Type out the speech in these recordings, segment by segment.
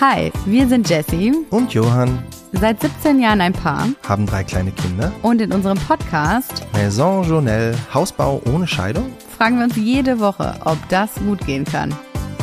Hi, wir sind Jessie und Johann. Seit 17 Jahren ein Paar. Haben 3 kleine Kinder. Und in unserem Podcast Maison Journelle, Hausbau ohne Scheidung, fragen wir uns jede Woche, ob das gut gehen kann.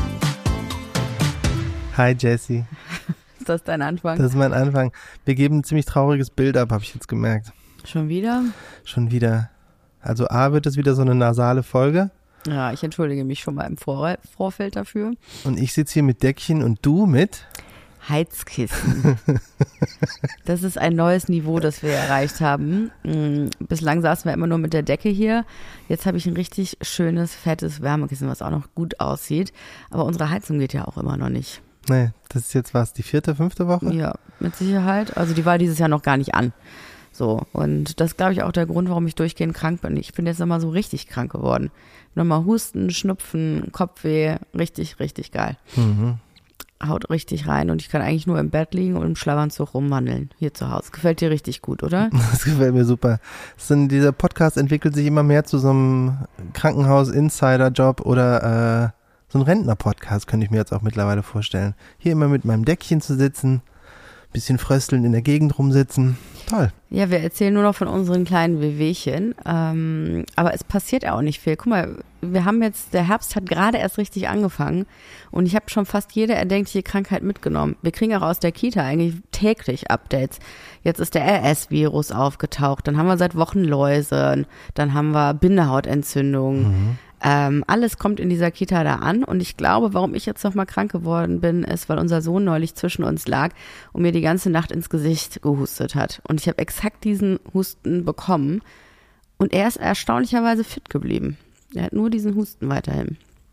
Hi Jessie. Ist das dein Anfang? Das ist mein Anfang. Wir geben ein ziemlich trauriges Bild ab, habe ich jetzt gemerkt. Schon wieder? Schon wieder. Also A, wird es wieder so eine nasale Folge. Ja, ich entschuldige mich schon mal im Vorfeld dafür. Und ich sitze hier mit Deckchen und du mit? Heizkissen. Das ist ein neues Niveau, das wir erreicht haben. Bislang saßen wir immer nur mit der Decke hier. Jetzt habe ich ein richtig schönes, fettes Wärmekissen, was auch noch gut aussieht. Aber unsere Heizung geht ja auch immer noch nicht. Nee, das ist jetzt was, die 4., 5. Woche? Ja, mit Sicherheit. Also die war dieses Jahr noch gar nicht an. So, und das ist, glaube ich, auch der Grund, warum ich durchgehend krank bin. Ich bin jetzt nochmal so richtig krank geworden. Nochmal Husten, Schnupfen, Kopfweh, richtig, richtig geil. Haut richtig rein und ich kann eigentlich nur im Bett liegen und im Schlafanzug rumwandeln hier zu Hause. Gefällt dir richtig gut, oder? Das gefällt mir super. Dieser Podcast entwickelt sich immer mehr zu so einem Krankenhaus-Insider-Job oder so ein Rentner-Podcast, könnte ich mir jetzt auch mittlerweile vorstellen. Hier immer mit meinem Deckchen zu sitzen, bisschen frösteln, in der Gegend rumsitzen. Toll. Ja, wir erzählen nur noch von unseren kleinen Wehwehchen, aber es passiert ja auch nicht viel. Guck mal, der Herbst hat gerade erst richtig angefangen und ich habe schon fast jede erdenkliche Krankheit mitgenommen. Wir kriegen auch aus der Kita eigentlich täglich Updates. Jetzt ist der RS-Virus aufgetaucht, dann haben wir seit Wochen Läuse, dann haben wir Bindehautentzündungen. Alles kommt in dieser Kita da an und ich glaube, warum ich jetzt nochmal krank geworden bin, ist, weil unser Sohn neulich zwischen uns lag und mir die ganze Nacht ins Gesicht gehustet hat. Und ich habe exakt diesen Husten bekommen und er ist erstaunlicherweise fit geblieben. Er hat nur diesen Husten weiterhin.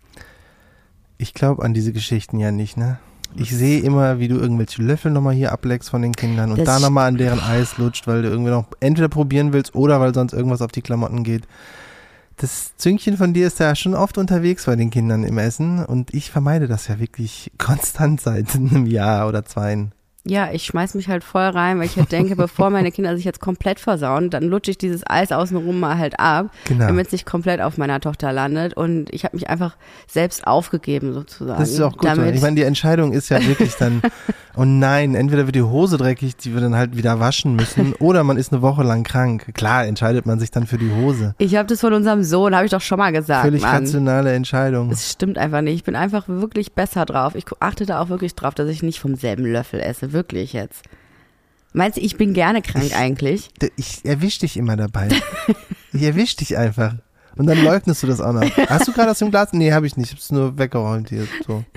Ich glaube an diese Geschichten ja nicht, ne? Ich sehe immer, wie du irgendwelche Löffel nochmal hier ableckst von den Kindern und da nochmal an deren Eis lutscht, weil du irgendwie noch entweder probieren willst oder weil sonst irgendwas auf die Klamotten geht. Das Züngchen von dir ist ja schon oft unterwegs bei den Kindern im Essen und ich vermeide das ja wirklich konstant seit einem Jahr oder 2. Ja, ich schmeiß mich halt voll rein, weil ich halt denke, bevor meine Kinder sich jetzt komplett versauen, dann lutsche ich dieses Eis außenrum mal halt ab, damit es nicht komplett auf meiner Tochter landet und ich habe mich einfach selbst aufgegeben sozusagen. Das ist auch gut so. Ich meine, die Entscheidung ist ja wirklich dann, oh nein, entweder wird die Hose dreckig, die wir dann halt wieder waschen müssen oder man ist eine Woche lang krank. Klar, entscheidet man sich dann für die Hose. Ich habe das von unserem Sohn, habe ich doch schon mal gesagt. Völlig rationale Entscheidung. Das stimmt einfach nicht. Ich bin einfach wirklich besser drauf. Ich achte da auch wirklich drauf, dass ich nicht vom selben Löffel esse. Wirklich jetzt. Meinst du, ich bin gerne krank eigentlich? Ich erwisch dich immer dabei. Ich erwisch dich einfach. Und dann leugnest du das auch noch. Hast du gerade aus dem Glas? Nee, habe ich nicht. Ich habe es nur weggeräumt hier. So.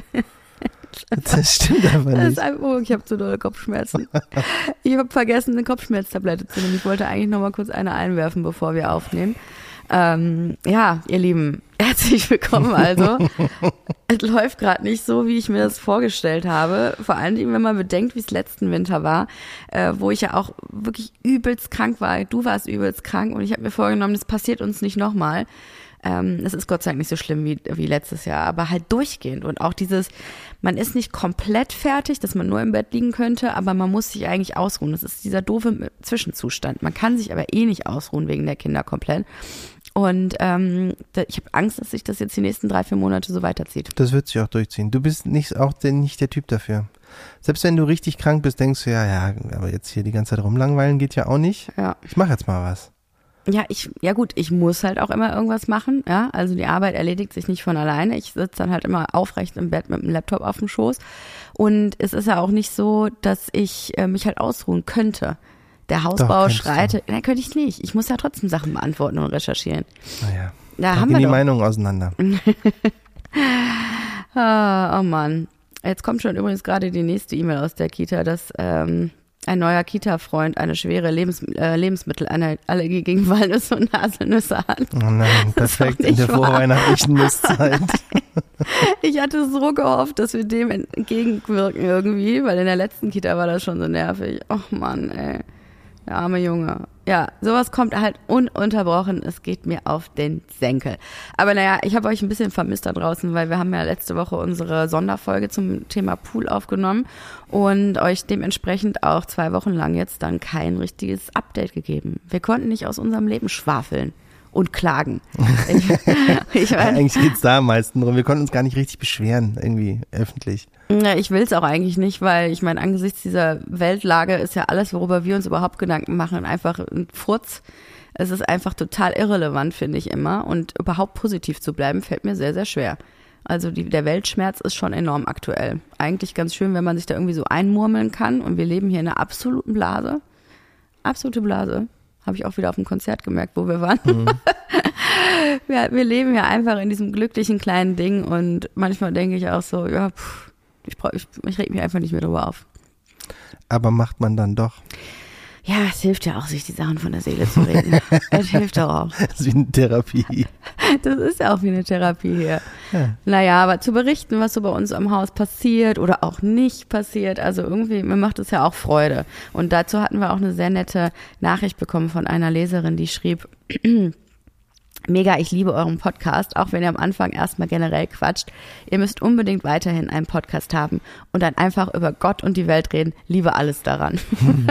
Das stimmt einfach nicht. Ich habe zu dolle Kopfschmerzen. Ich habe vergessen, eine Kopfschmerztablette zu nehmen. Ich wollte eigentlich noch mal kurz eine einwerfen, bevor wir aufnehmen. Ja, ihr Lieben, herzlich willkommen also. Es läuft gerade nicht so, wie ich mir das vorgestellt habe. Vor allen Dingen, wenn man bedenkt, wie es letzten Winter war, wo ich ja auch wirklich übelst krank war. Du warst übelst krank und ich habe mir vorgenommen, das passiert uns nicht nochmal. Es ist Gott sei Dank nicht so schlimm wie letztes Jahr, aber halt durchgehend und auch man ist nicht komplett fertig, dass man nur im Bett liegen könnte, aber man muss sich eigentlich ausruhen. Das ist dieser doofe Zwischenzustand. Man kann sich aber nicht ausruhen wegen der Kinder komplett. Und ich habe Angst, dass sich das jetzt die nächsten 3-4 Monate so weiterzieht. Das wird sich auch durchziehen. Du bist nicht der Typ dafür. Selbst wenn du richtig krank bist, denkst du, ja, aber jetzt hier die ganze Zeit rumlangweilen geht ja auch nicht. Ja. Ich mache jetzt mal was. Ja gut, ich muss halt auch immer irgendwas machen, ja, also die Arbeit erledigt sich nicht von alleine, ich sitze dann halt immer aufrecht im Bett mit dem Laptop auf dem Schoß und es ist ja auch nicht so, dass ich mich halt ausruhen könnte. Der Hausbau schreitet, nein, könnte ich nicht, ich muss ja trotzdem Sachen beantworten und recherchieren. Naja, da haben wir die Meinungen auseinander. Oh Mann, jetzt kommt schon übrigens gerade die nächste E-Mail aus der Kita, dass ein neuer Kita-Freund eine schwere Lebensmittelallergie gegen Walnüsse und Haselnüsse hat. Oh nein, perfekt in der vorweihnachtlichen Nusszeit. Ich hatte so gehofft, dass wir dem entgegenwirken irgendwie, weil in der letzten Kita war das schon so nervig. Och Mann, ey. Der arme Junge. Ja, sowas kommt halt ununterbrochen. Es geht mir auf den Senkel. Aber naja, ich habe euch ein bisschen vermisst da draußen, weil wir haben ja letzte Woche unsere Sonderfolge zum Thema Pool aufgenommen und euch dementsprechend auch 2 Wochen lang jetzt dann kein richtiges Update gegeben. Wir konnten nicht aus unserem Leben schwafeln. und klagen. Ich meine, eigentlich geht's da am meisten drum. Wir konnten uns gar nicht richtig beschweren, irgendwie öffentlich. Ja, ich will es auch eigentlich nicht, weil ich meine, angesichts dieser Weltlage ist ja alles, worüber wir uns überhaupt Gedanken machen, einfach ein Furz. Es ist einfach total irrelevant, finde ich immer. Und überhaupt positiv zu bleiben, fällt mir sehr, sehr schwer. Also der Weltschmerz ist schon enorm aktuell. Eigentlich ganz schön, wenn man sich da irgendwie so einmurmeln kann. Und wir leben hier in einer absoluten Blase. Absolute Blase. Habe ich auch wieder auf dem Konzert gemerkt, wo wir waren. Mhm. Wir leben ja einfach in diesem glücklichen kleinen Ding. Und manchmal denke ich auch so, ja, ich reg mich einfach nicht mehr drüber auf. Aber macht man dann doch. Ja, es hilft ja auch, sich die Sachen von der Seele zu reden. Es hilft doch auch. Das ist wie eine Therapie. Das ist ja auch wie eine Therapie hier. Ja. Naja, aber zu berichten, was so bei uns am Haus passiert oder auch nicht passiert, also irgendwie, mir macht es ja auch Freude. Und dazu hatten wir auch eine sehr nette Nachricht bekommen von einer Leserin, die schrieb, mega, ich liebe euren Podcast, auch wenn ihr am Anfang erstmal generell quatscht. Ihr müsst unbedingt weiterhin einen Podcast haben und dann einfach über Gott und die Welt reden. Liebe alles daran.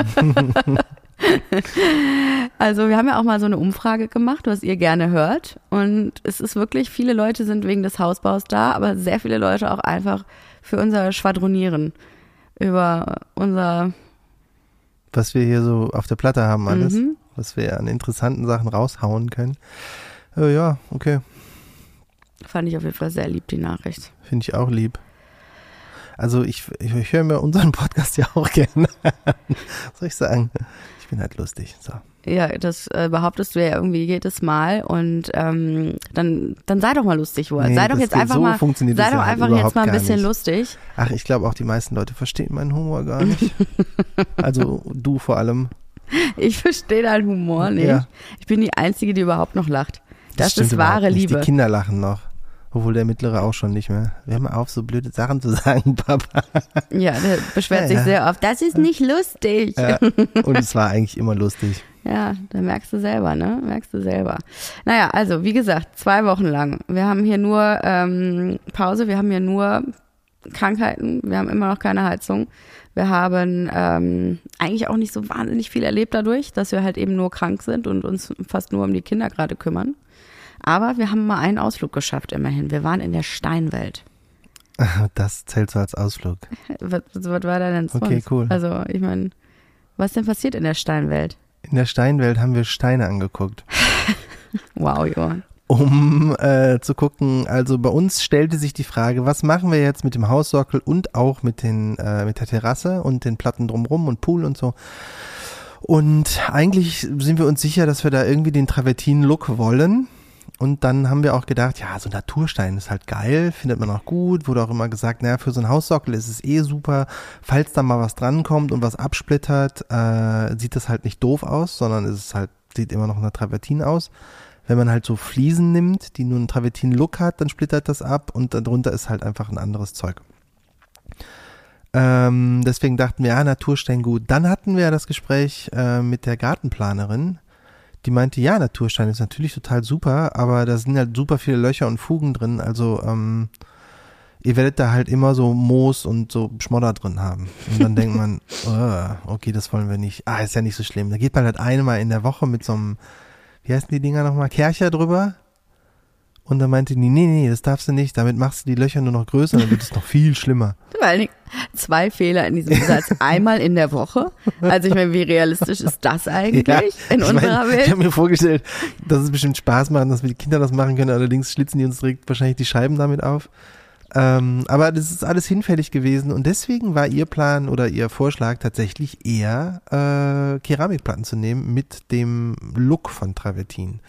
Also wir haben ja auch mal so eine Umfrage gemacht, was ihr gerne hört. Und es ist wirklich, viele Leute sind wegen des Hausbaus da, aber sehr viele Leute auch einfach für unser Schwadronieren. Über unser... Was wir hier so auf der Platte haben alles. Was wir an interessanten Sachen raushauen können. Ja, okay. Fand ich auf jeden Fall sehr lieb, die Nachricht. Finde ich auch lieb. Also ich höre mir unseren Podcast ja auch gerne an. Was soll ich sagen? Ich bin halt lustig. So. Ja, das behauptest du ja irgendwie jedes Mal und dann sei doch mal lustig, Wurt. Nee, sei doch jetzt einfach so mal, sei doch einfach jetzt mal ein bisschen nicht. lustig. Ach, ich glaube auch die meisten Leute verstehen meinen Humor gar nicht. Also du vor allem. Ich verstehe deinen Humor nicht. Ja. Ich bin die Einzige, die überhaupt noch lacht. Das stimmt ist wahre nicht. Liebe. Die Kinder lachen noch. Obwohl der Mittlere auch schon nicht mehr. Hör mal auf, so blöde Sachen zu sagen, Papa. Ja, der beschwert sich sehr oft. Das ist nicht lustig. Ja. Und es war eigentlich immer lustig. Ja, da merkst du selber, ne? Merkst du selber. Naja, also wie gesagt, 2 Wochen lang. Wir haben hier nur Pause, wir haben hier nur Krankheiten, wir haben immer noch keine Heizung. Wir haben eigentlich auch nicht so wahnsinnig viel erlebt dadurch, dass wir halt eben nur krank sind und uns fast nur um die Kinder gerade kümmern. Aber wir haben mal einen Ausflug geschafft, immerhin. Wir waren in der Steinwelt. Das zählt so als Ausflug. Was war da denn sonst? Okay, cool. Also, ich meine, was denn passiert in der Steinwelt? In der Steinwelt haben wir Steine angeguckt. Wow, Johann. Um zu gucken, also bei uns stellte sich die Frage, was machen wir jetzt mit dem Haussockel und auch mit der Terrasse und den Platten drumrum und Pool und so. Und eigentlich sind wir uns sicher, dass wir da irgendwie den Travertin-Look wollen. Und dann haben wir auch gedacht, ja, so Naturstein ist halt geil, findet man auch gut. Wurde auch immer gesagt, naja, für so einen Haussockel ist es eh super. Falls da mal was drankommt und was absplittert, sieht das halt nicht doof aus, sondern es ist halt, sieht immer noch nach Travertin aus. Wenn man halt so Fliesen nimmt, die nur einen Travertin-Look hat, dann splittert das ab und darunter ist halt einfach ein anderes Zeug. Deswegen dachten wir, ja, Naturstein gut. Dann hatten wir ja das Gespräch mit der Gartenplanerin, die meinte, ja, Naturstein ist natürlich total super, aber da sind halt super viele Löcher und Fugen drin, also ihr werdet da halt immer so Moos und so Schmodder drin haben. Und dann denkt man, okay, das wollen wir nicht. Ist ja nicht so schlimm. Da geht man halt einmal in der Woche mit so einem, wie heißen die Dinger nochmal, Kercher drüber. Und dann meinte die, nee, das darfst du nicht, damit machst du die Löcher nur noch größer, dann wird es noch viel schlimmer. Vor allen Dingen 2 Fehler in diesem Satz. Einmal in der Woche. Also ich meine, wie realistisch ist das eigentlich in unserer Welt? Ich habe mir vorgestellt, dass es bestimmt Spaß macht, dass wir die Kinder das machen können, allerdings schlitzen die uns direkt wahrscheinlich die Scheiben damit auf. Aber das ist alles hinfällig gewesen und deswegen war ihr Plan oder ihr Vorschlag tatsächlich eher Keramikplatten zu nehmen mit dem Look von Travertin.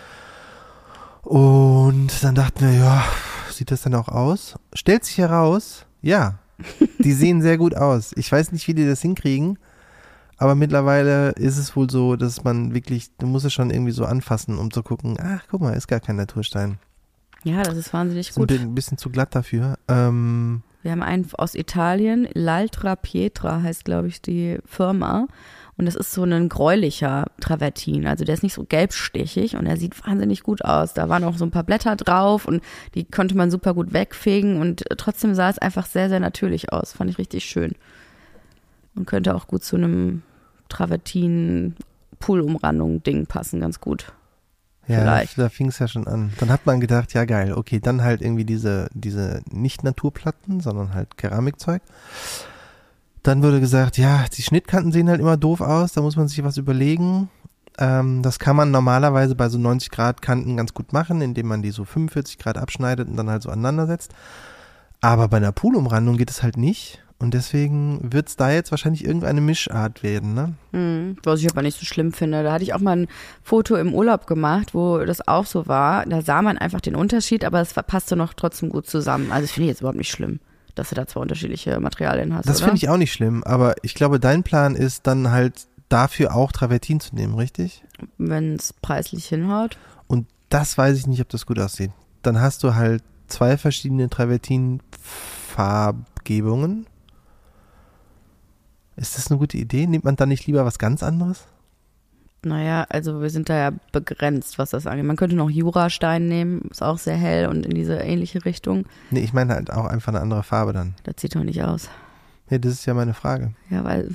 Und dann dachten wir, ja, sieht das dann auch aus? Stellt sich heraus, ja, die sehen sehr gut aus. Ich weiß nicht, wie die das hinkriegen, aber mittlerweile ist es wohl so, dass man wirklich, du musst es schon irgendwie so anfassen, um zu gucken, ach, guck mal, ist gar kein Naturstein. Ja, das ist wahnsinnig ist gut. Ein bisschen zu glatt dafür. Wir haben einen aus Italien, L'Altra Pietra heißt, glaube ich, die Firma. Und das ist so ein gräulicher Travertin, also der ist nicht so gelbstichig und er sieht wahnsinnig gut aus. Da waren auch so ein paar Blätter drauf und die konnte man super gut wegfegen und trotzdem sah es einfach sehr, sehr natürlich aus. Fand ich richtig schön. Und könnte auch gut zu einem Travertin-Pool-Umrandung-Ding passen, ganz gut. Ja, vielleicht. da fing es ja schon an. Dann hat man gedacht, ja geil, okay, dann halt irgendwie diese nicht Naturplatten, sondern halt Keramikzeug. Dann wurde gesagt, ja, die Schnittkanten sehen halt immer doof aus, da muss man sich was überlegen. Das kann man normalerweise bei so 90 Grad Kanten ganz gut machen, indem man die so 45 Grad abschneidet und dann halt so aneinander setzt. Aber bei einer Poolumrandung geht es halt nicht. Und deswegen wird es da jetzt wahrscheinlich irgendeine Mischart werden, ne? Was ich aber nicht so schlimm finde. Da hatte ich auch mal ein Foto im Urlaub gemacht, wo das auch so war. Da sah man einfach den Unterschied, aber es passte noch trotzdem gut zusammen. Also das finde ich jetzt überhaupt nicht schlimm, dass du da zwei unterschiedliche Materialien hast, Das finde ich auch nicht schlimm, aber ich glaube, dein Plan ist dann halt dafür auch Travertin zu nehmen, richtig? Wenn es preislich hinhaut. Und das weiß ich nicht, ob das gut aussieht. Dann hast du halt 2 verschiedene Travertin-Farbgebungen. Ist das eine gute Idee? Nimmt man dann nicht lieber was ganz anderes? Naja, also wir sind da ja begrenzt, was das angeht. Man könnte noch Jurastein nehmen, ist auch sehr hell und in diese ähnliche Richtung. Nee, ich meine halt auch einfach eine andere Farbe dann. Das sieht doch nicht aus. Nee, das ist ja meine Frage. Ja, weil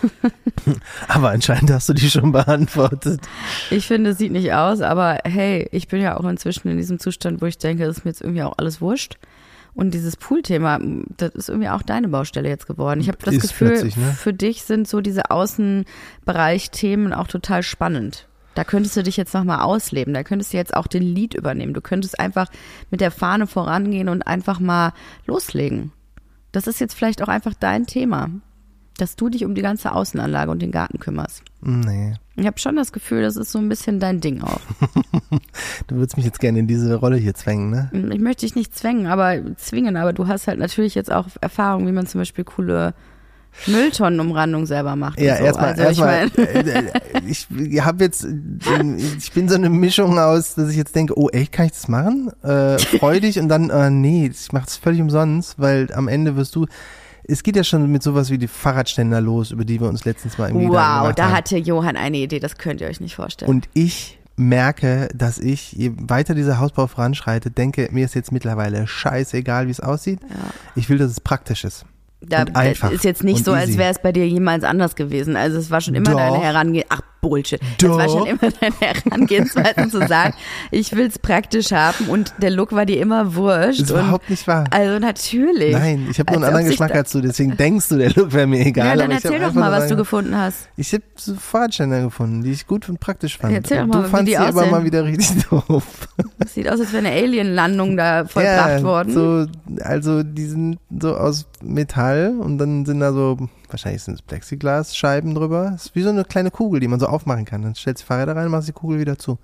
Aber anscheinend hast du die schon beantwortet. ich finde, es sieht nicht aus, aber hey, ich bin ja auch inzwischen in diesem Zustand, wo ich denke, das ist mir jetzt irgendwie auch alles wurscht. Und dieses Pool-Thema, das ist irgendwie auch deine Baustelle jetzt geworden. Ich habe das Gefühl, ne? für dich sind so diese Außenbereich-Themen auch total spannend. Da könntest du dich jetzt nochmal ausleben. Da könntest du jetzt auch den Lead übernehmen. Du könntest einfach mit der Fahne vorangehen und einfach mal loslegen. Das ist jetzt vielleicht auch einfach dein Thema, dass du dich um die ganze Außenanlage und den Garten kümmerst. Nee. Ich habe schon das Gefühl, das ist so ein bisschen dein Ding auch. Du würdest mich jetzt gerne in diese Rolle hier zwängen, ne? Ich möchte dich nicht zwingen, aber du hast halt natürlich jetzt auch Erfahrung, wie man zum Beispiel coole Mülltonnenumrandung selber macht. Ja, und so. erstmal, ich habe jetzt, ich bin so eine Mischung aus, dass ich jetzt denke, oh echt, kann ich das machen? Freudig und dann, nee, ich mache das völlig umsonst, weil am Ende wirst du, es geht ja schon mit sowas wie die Fahrradständer los, über die wir uns letztens mal irgendwie Wow, gemacht da haben. hatte Johann eine Idee, das könnt ihr euch nicht vorstellen. Und ich merke, dass ich, je weiter dieser Hausbau voranschreitet, denke, mir ist jetzt mittlerweile scheißegal, wie es aussieht. Ja. Ich will, dass es praktisch ist. Da einfach ist jetzt nicht und so, als easy. wäre es bei dir jemals anders gewesen. Also es war schon immer Doch. deine Herangehensweise. Ach, Bullshit. Doch. Es war schon immer deine Herangehensweise zu sagen, ich will es praktisch haben und der Look war dir immer wurscht. Das ist überhaupt nicht wahr. Also natürlich. Nein, ich habe nur einen Als ob anderen sich Geschmack da- als du, deswegen denkst du, der Look wäre mir egal. Ja, dann aber ich hab erzähl doch einfach mal, nur was du sagen- gefunden hast. Ich habe so Fahrradständer gefunden, die ich gut und praktisch fand. Erzähl doch Und mal, du wie fandst die sie aber aussehen. mal wieder richtig doof. Es sieht aus, als wäre eine Alien-Landung da vollbracht worden. So, also die sind so aus Metall und dann sind da so, wahrscheinlich sind es Plexiglasscheiben drüber. Das ist wie so eine kleine Kugel, die man so aufmachen kann. Dann stellst du die Fahrräder rein und machst die Kugel wieder zu.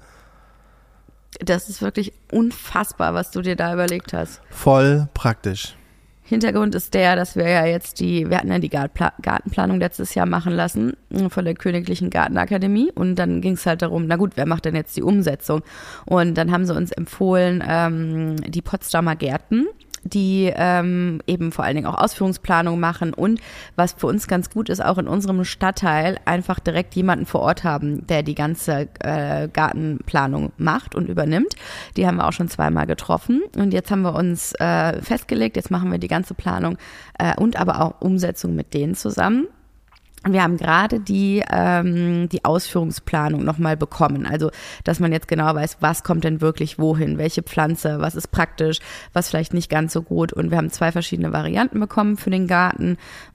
Das ist wirklich unfassbar, was du dir da überlegt hast. Voll praktisch. Hintergrund ist der, dass wir ja jetzt wir hatten ja die Gartenplanung letztes Jahr machen lassen von der Königlichen Gartenakademie und dann ging es halt darum, na gut, wer macht denn jetzt die Umsetzung? Und dann haben sie uns empfohlen, die Potsdamer Gärten, die eben vor allen Dingen auch Ausführungsplanung machen und was für uns ganz gut ist, auch in unserem Stadtteil einfach direkt jemanden vor Ort haben, der die ganze Gartenplanung macht und übernimmt. Die haben wir auch schon zweimal getroffen und jetzt haben wir uns festgelegt, jetzt machen wir die ganze Planung und aber auch Umsetzung mit denen zusammen. Wir haben gerade die Ausführungsplanung nochmal bekommen, also dass man jetzt genau weiß, was kommt denn wirklich wohin, welche Pflanze, was ist praktisch, was vielleicht nicht ganz so gut und wir haben 2 verschiedene Varianten bekommen für den Garten,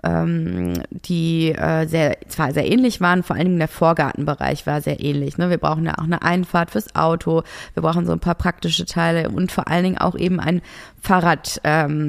die zwar sehr ähnlich waren, vor allen Dingen der Vorgartenbereich war sehr ähnlich, ne? Wir brauchen ja auch eine Einfahrt fürs Auto, wir brauchen so ein paar praktische Teile und vor allen Dingen auch eben ein Fahrrad,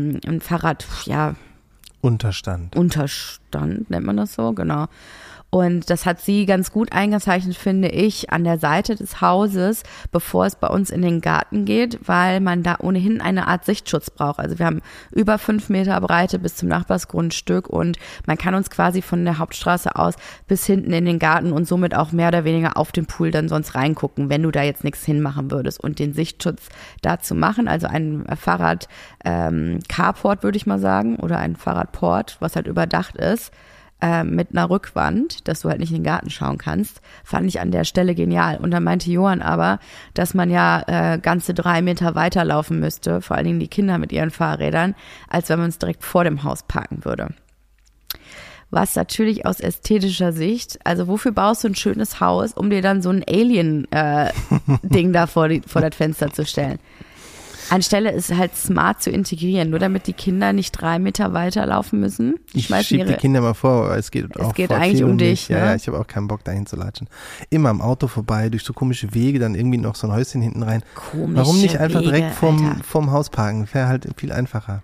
ja, Unterstand. Unterstand, nennt man das so, genau. Und das hat sie ganz gut eingezeichnet, finde ich, an der Seite des Hauses, bevor es bei uns in den Garten geht, weil man da ohnehin eine Art Sichtschutz braucht. Also wir haben über 5 Meter Breite bis zum Nachbarsgrundstück und man kann uns quasi von der Hauptstraße aus bis hinten in den Garten und somit auch mehr oder weniger auf den Pool dann sonst reingucken, wenn du da jetzt nichts hinmachen würdest. Und den Sichtschutz dazu machen, also ein Fahrrad Carport würde ich mal sagen oder ein Fahrradport, was halt überdacht ist, mit einer Rückwand, dass du halt nicht in den Garten schauen kannst, fand ich an der Stelle genial. Und dann meinte Johann aber, dass man ja ganze 3 Meter weiterlaufen müsste, vor allen Dingen die Kinder mit ihren Fahrrädern, als wenn man es direkt vor dem Haus parken würde. was natürlich aus ästhetischer Sicht, also wofür baust du ein schönes Haus, um dir dann so ein Alien-Ding da vor das Fenster zu stellen? Anstelle ist halt smart zu integrieren, nur damit die Kinder nicht 3 Meter weiterlaufen müssen. Ich schiebe die Kinder mal vor, aber es geht eigentlich um dich. Ja, ich habe auch keinen Bock, dahin zu latschen. Immer am Auto vorbei, durch so komische Wege, dann irgendwie noch so ein Häuschen hinten rein. Komische Warum nicht einfach Wege, direkt vorm Haus parken? Wäre halt viel einfacher.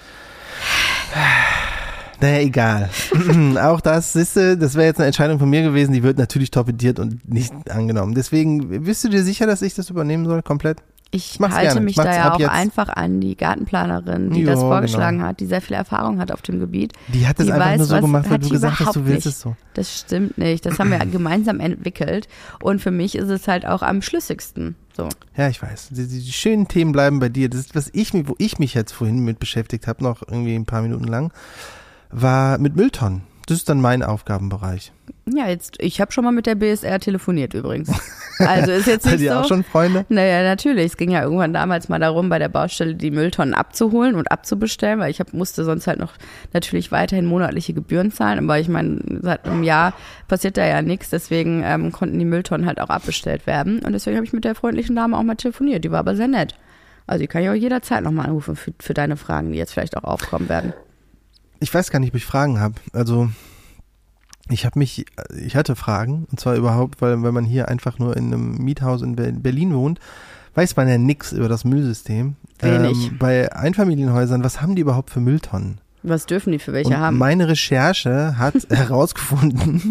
Naja, egal. Auch das, siehste, das wäre jetzt eine Entscheidung von mir gewesen, die wird natürlich torpediert und nicht angenommen. Deswegen, bist du dir sicher, dass ich das übernehmen soll, komplett? Ich halte mich da ja auch einfach an die Gartenplanerin, die das vorgeschlagen hat, die sehr viel Erfahrung hat auf dem Gebiet. Die hat das einfach nur so gemacht, weil du gesagt hast, du willst es so. Das stimmt nicht. Das haben wir gemeinsam entwickelt. Und für mich ist es halt auch am schlüssigsten. So. Ja, ich weiß. Die schönen Themen bleiben bei dir. Das ist, wo ich mich jetzt vorhin mit beschäftigt habe, noch irgendwie ein paar Minuten lang, war mit Mülltonnen. Das ist dann mein Aufgabenbereich. Ja, ich habe schon mal mit der BSR telefoniert übrigens. Also ist jetzt nicht so. Seid ihr auch schon Freunde? Naja, natürlich. Es ging ja irgendwann damals mal darum, bei der Baustelle die Mülltonnen abzuholen und abzubestellen, weil ich musste sonst halt noch natürlich weiterhin monatliche Gebühren zahlen. Aber ich meine, seit einem Jahr passiert da ja nichts, deswegen konnten die Mülltonnen halt auch abbestellt werden. Und deswegen habe ich mit der freundlichen Dame auch mal telefoniert. Die war aber sehr nett. Also die kann ich auch jederzeit nochmal anrufen für deine Fragen, die jetzt vielleicht auch aufkommen werden. Ich weiß gar nicht, ob ich Fragen habe. Also ich hatte Fragen, und zwar überhaupt, weil wenn man hier einfach nur in einem Miethaus in Berlin wohnt, weiß man ja nichts über das Müllsystem. Wenig. Bei Einfamilienhäusern, was haben die überhaupt für Mülltonnen? Was dürfen die für welche haben? Meine Recherche hat herausgefunden,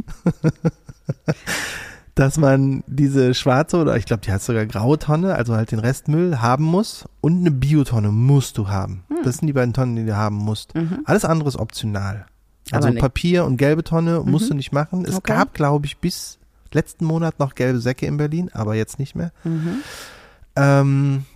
dass man diese schwarze oder ich glaube, die hat sogar graue Tonne, also halt den Restmüll haben muss und eine Biotonne musst du haben. Das sind die beiden Tonnen, die du haben musst. Alles andere ist optional. Also Papier und gelbe Tonne musst du nicht machen. Es gab, glaube ich, bis letzten Monat noch gelbe Säcke in Berlin, aber jetzt nicht mehr. Und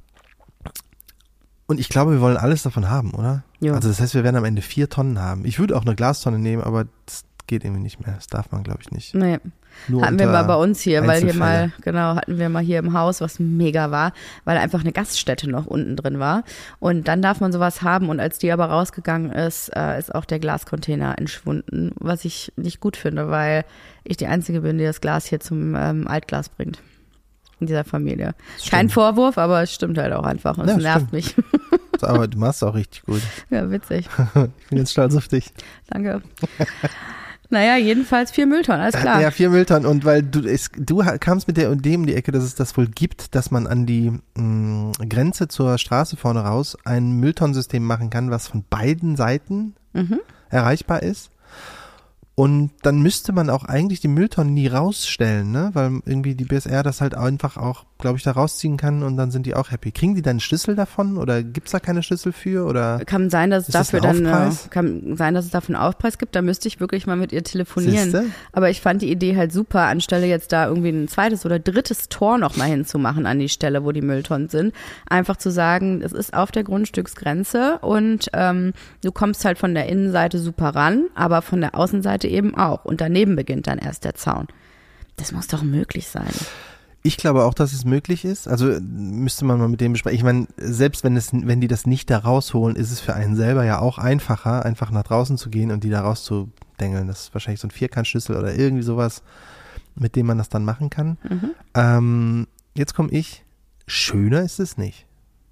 ich glaube, wir wollen alles davon haben, oder? Jo. Also das heißt, wir werden am Ende 4 Tonnen haben. Ich würde auch eine Glastonne nehmen, aber das geht irgendwie nicht mehr. Das darf man, glaube ich, nicht. Nee. Nur hatten wir mal bei uns hier, weil hier mal, hatten wir mal hier im Haus, was mega war, weil einfach eine Gaststätte noch unten drin war. Und dann darf man sowas haben. Und als die aber rausgegangen ist, ist auch der Glascontainer entschwunden, was ich nicht gut finde, weil ich die Einzige bin, die das Glas hier zum Altglas bringt. In dieser Familie. Kein Vorwurf, aber es stimmt halt auch einfach und es nervt mich. Aber du machst auch richtig gut. Ja, witzig. Ich bin jetzt stolz auf dich. Danke. Naja, jedenfalls 4 Mülltonnen, alles klar. Ja, 4 Mülltonnen. Und weil du kamst mit der Idee um die Ecke, dass es das wohl gibt, dass man an die Grenze zur Straße vorne raus ein Mülltonnensystem machen kann, was von beiden Seiten erreichbar ist. Und dann müsste man auch eigentlich die Mülltonnen nie rausstellen, ne? Weil irgendwie die BSR das halt einfach auch, glaube ich, da rausziehen kann und dann sind die auch happy. Kriegen die dann einen Schlüssel davon oder gibt's da keine Schlüssel für? Oder kann sein, dass es dafür dann kann sein, dass es dafür einen Aufpreis gibt. Da müsste ich wirklich mal mit ihr telefonieren. Siehste? Aber ich fand die Idee halt super, anstelle jetzt da irgendwie ein zweites oder drittes Tor noch mal hinzumachen an die Stelle, wo die Mülltonnen sind. Einfach zu sagen, es ist auf der Grundstücksgrenze und du kommst halt von der Innenseite super ran, aber von der Außenseite eben auch. Und daneben beginnt dann erst der Zaun. Das muss doch möglich sein. Ich glaube auch, dass es möglich ist. Also müsste man mal mit dem besprechen. Ich meine, selbst wenn die das nicht da rausholen, ist es für einen selber ja auch einfacher, einfach nach draußen zu gehen und die da rauszudengeln. Das ist wahrscheinlich so ein Vierkantschlüssel oder irgendwie sowas, mit dem man das dann machen kann. Jetzt komme ich. Schöner ist es nicht.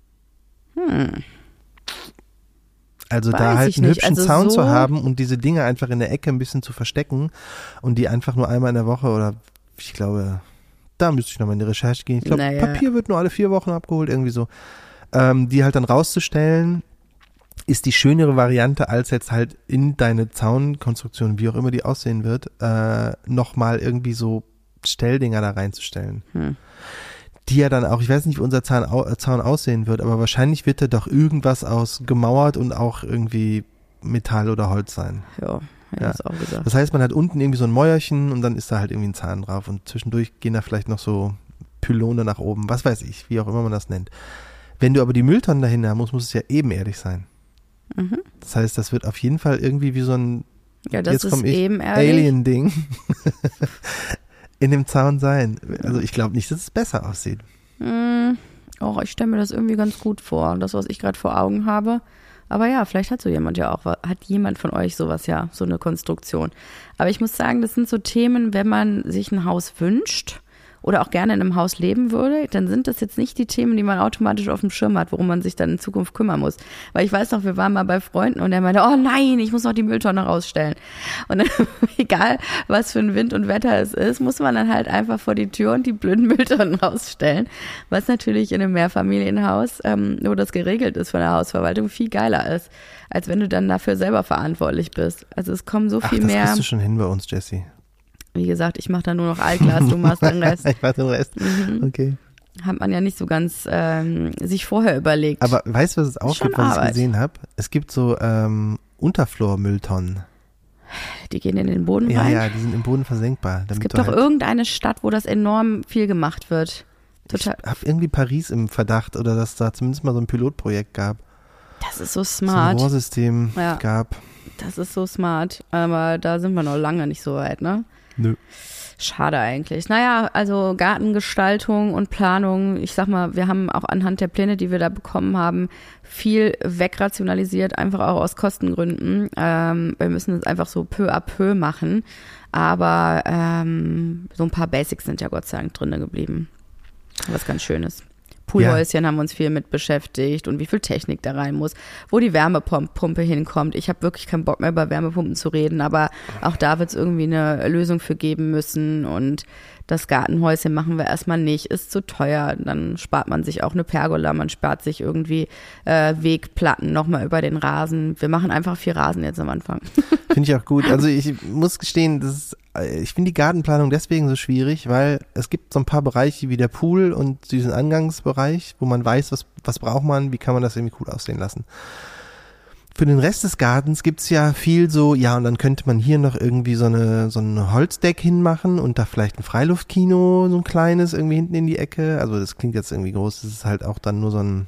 Also da halt einen hübschen Zaun zu haben und diese Dinge einfach in der Ecke ein bisschen zu verstecken und die einfach nur einmal in der Woche oder ich glaube, da müsste ich nochmal in die Recherche gehen. Ich glaube, Papier wird nur alle 4 Wochen abgeholt, irgendwie so. Die halt dann rauszustellen, ist die schönere Variante, als jetzt halt in deine Zaunkonstruktion, wie auch immer die aussehen wird, nochmal irgendwie so Stelldinger da reinzustellen. Die ja dann auch, ich weiß nicht, wie unser Zaun aussehen wird, aber wahrscheinlich wird da doch irgendwas aus gemauert und auch irgendwie Metall oder Holz sein. Ja, das auch gesagt. Das heißt, man hat unten irgendwie so ein Mäuerchen und dann ist da halt irgendwie ein Zahn drauf und zwischendurch gehen da vielleicht noch so Pylone nach oben, was weiß ich, wie auch immer man das nennt. Wenn du aber die Mülltonnen dahinter musst, muss es ja ebenerdig sein. Das heißt, das wird auf jeden Fall irgendwie wie so ein jetzt komme ich Alien-Ding in dem Zaun sein. Also ich glaube nicht, dass es besser aussieht. Ich stelle mir das irgendwie ganz gut vor. Das, was ich gerade vor Augen habe, Aber ja, vielleicht hat hat jemand von euch sowas ja, so eine Konstruktion. Aber ich muss sagen, das sind so Themen, wenn man sich ein Haus wünscht oder auch gerne in einem Haus leben würde, dann sind das jetzt nicht die Themen, die man automatisch auf dem Schirm hat, worum man sich dann in Zukunft kümmern muss. Weil ich weiß noch, wir waren mal bei Freunden und der meinte, oh nein, ich muss noch die Mülltonne rausstellen. Und dann, egal was für ein Wind und Wetter es ist, muss man dann halt einfach vor die Tür und die blöden Mülltonnen rausstellen. Was natürlich in einem Mehrfamilienhaus, wo das geregelt ist von der Hausverwaltung, viel geiler ist, als wenn du dann dafür selber verantwortlich bist. Also es kommen so viel mehr. Das kriegst du schon hin bei uns, Jessie. Wie gesagt, ich mache da nur noch Altglas, du machst den Rest. Ich mach den Rest, okay. Hat man ja nicht so ganz sich vorher überlegt. Aber weißt du, was es auch gibt, was ich gesehen habe? Es gibt so Unterflor-Mülltonnen. Die gehen in den Boden rein? Ja, die sind im Boden versenkbar. Es gibt doch irgendeine Stadt, wo das enorm viel gemacht wird. Total. Ich habe irgendwie Paris im Verdacht oder dass da zumindest mal so ein Pilotprojekt gab. Das ist so smart. So ein Rohrsystem gab. Das ist so smart, aber da sind wir noch lange nicht so weit, ne? Nö. Schade eigentlich. Naja, also Gartengestaltung und Planung, ich sag mal, wir haben auch anhand der Pläne, die wir da bekommen haben, viel wegrationalisiert, einfach auch aus Kostengründen. Wir müssen es einfach so peu à peu machen, aber so ein paar Basics sind ja Gott sei Dank drin geblieben. Was ganz Schönes. Poolhäuschen haben uns viel mit beschäftigt und wie viel Technik da rein muss, wo die Wärmepumpe hinkommt. Ich habe wirklich keinen Bock mehr über Wärmepumpen zu reden, aber auch da wird es irgendwie eine Lösung für geben müssen und das Gartenhäuschen machen wir erstmal nicht, ist zu teuer. Dann spart man sich auch eine Pergola, man spart sich irgendwie Wegplatten nochmal über den Rasen. Wir machen einfach viel Rasen jetzt am Anfang. Finde ich auch gut. Also ich muss gestehen, ich finde die Gartenplanung deswegen so schwierig, weil es gibt so ein paar Bereiche wie der Pool und diesen Angangsbereich, wo man weiß, was braucht man, wie kann man das irgendwie cool aussehen lassen. Für den Rest des Gartens gibt's ja viel so, ja, und dann könnte man hier noch irgendwie so ein Holzdeck hinmachen und da vielleicht ein Freiluftkino, so ein kleines, irgendwie hinten in die Ecke. Also das klingt jetzt irgendwie groß, das ist halt auch dann nur so ein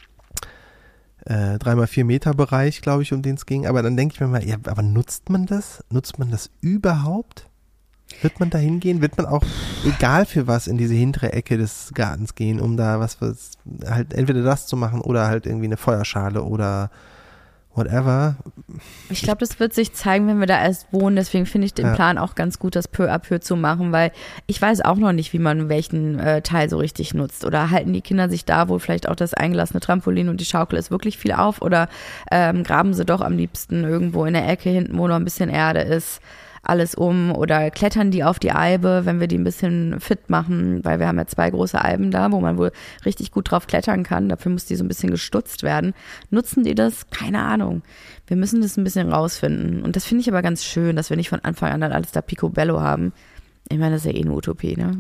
3x4 Meter Bereich, glaube ich, um den es ging. Aber dann denke ich mir mal, ja, aber nutzt man das? Nutzt man das überhaupt? Wird man da hingehen? Wird man auch, egal für was, in diese hintere Ecke des Gartens gehen, um da was halt entweder das zu machen oder halt irgendwie eine Feuerschale oder whatever. Ich glaube, das wird sich zeigen, wenn wir da erst wohnen. Deswegen finde ich den Plan auch ganz gut, das peu à peu zu machen, weil ich weiß auch noch nicht, wie man welchen Teil so richtig nutzt. Oder halten die Kinder sich da, wo vielleicht auch das eingelassene Trampolin und die Schaukel ist, wirklich viel auf? Oder graben sie doch am liebsten irgendwo in der Ecke hinten, wo noch ein bisschen Erde ist, alles um? Oder klettern die auf die Eibe, wenn wir die ein bisschen fit machen? Weil wir haben ja 2 große Eiben da, wo man wohl richtig gut drauf klettern kann. Dafür muss die so ein bisschen gestutzt werden. Nutzen die das? Keine Ahnung. Wir müssen das ein bisschen rausfinden. Und das finde ich aber ganz schön, dass wir nicht von Anfang an dann alles da picobello haben. Ich meine, das ist ja eine Utopie, ne?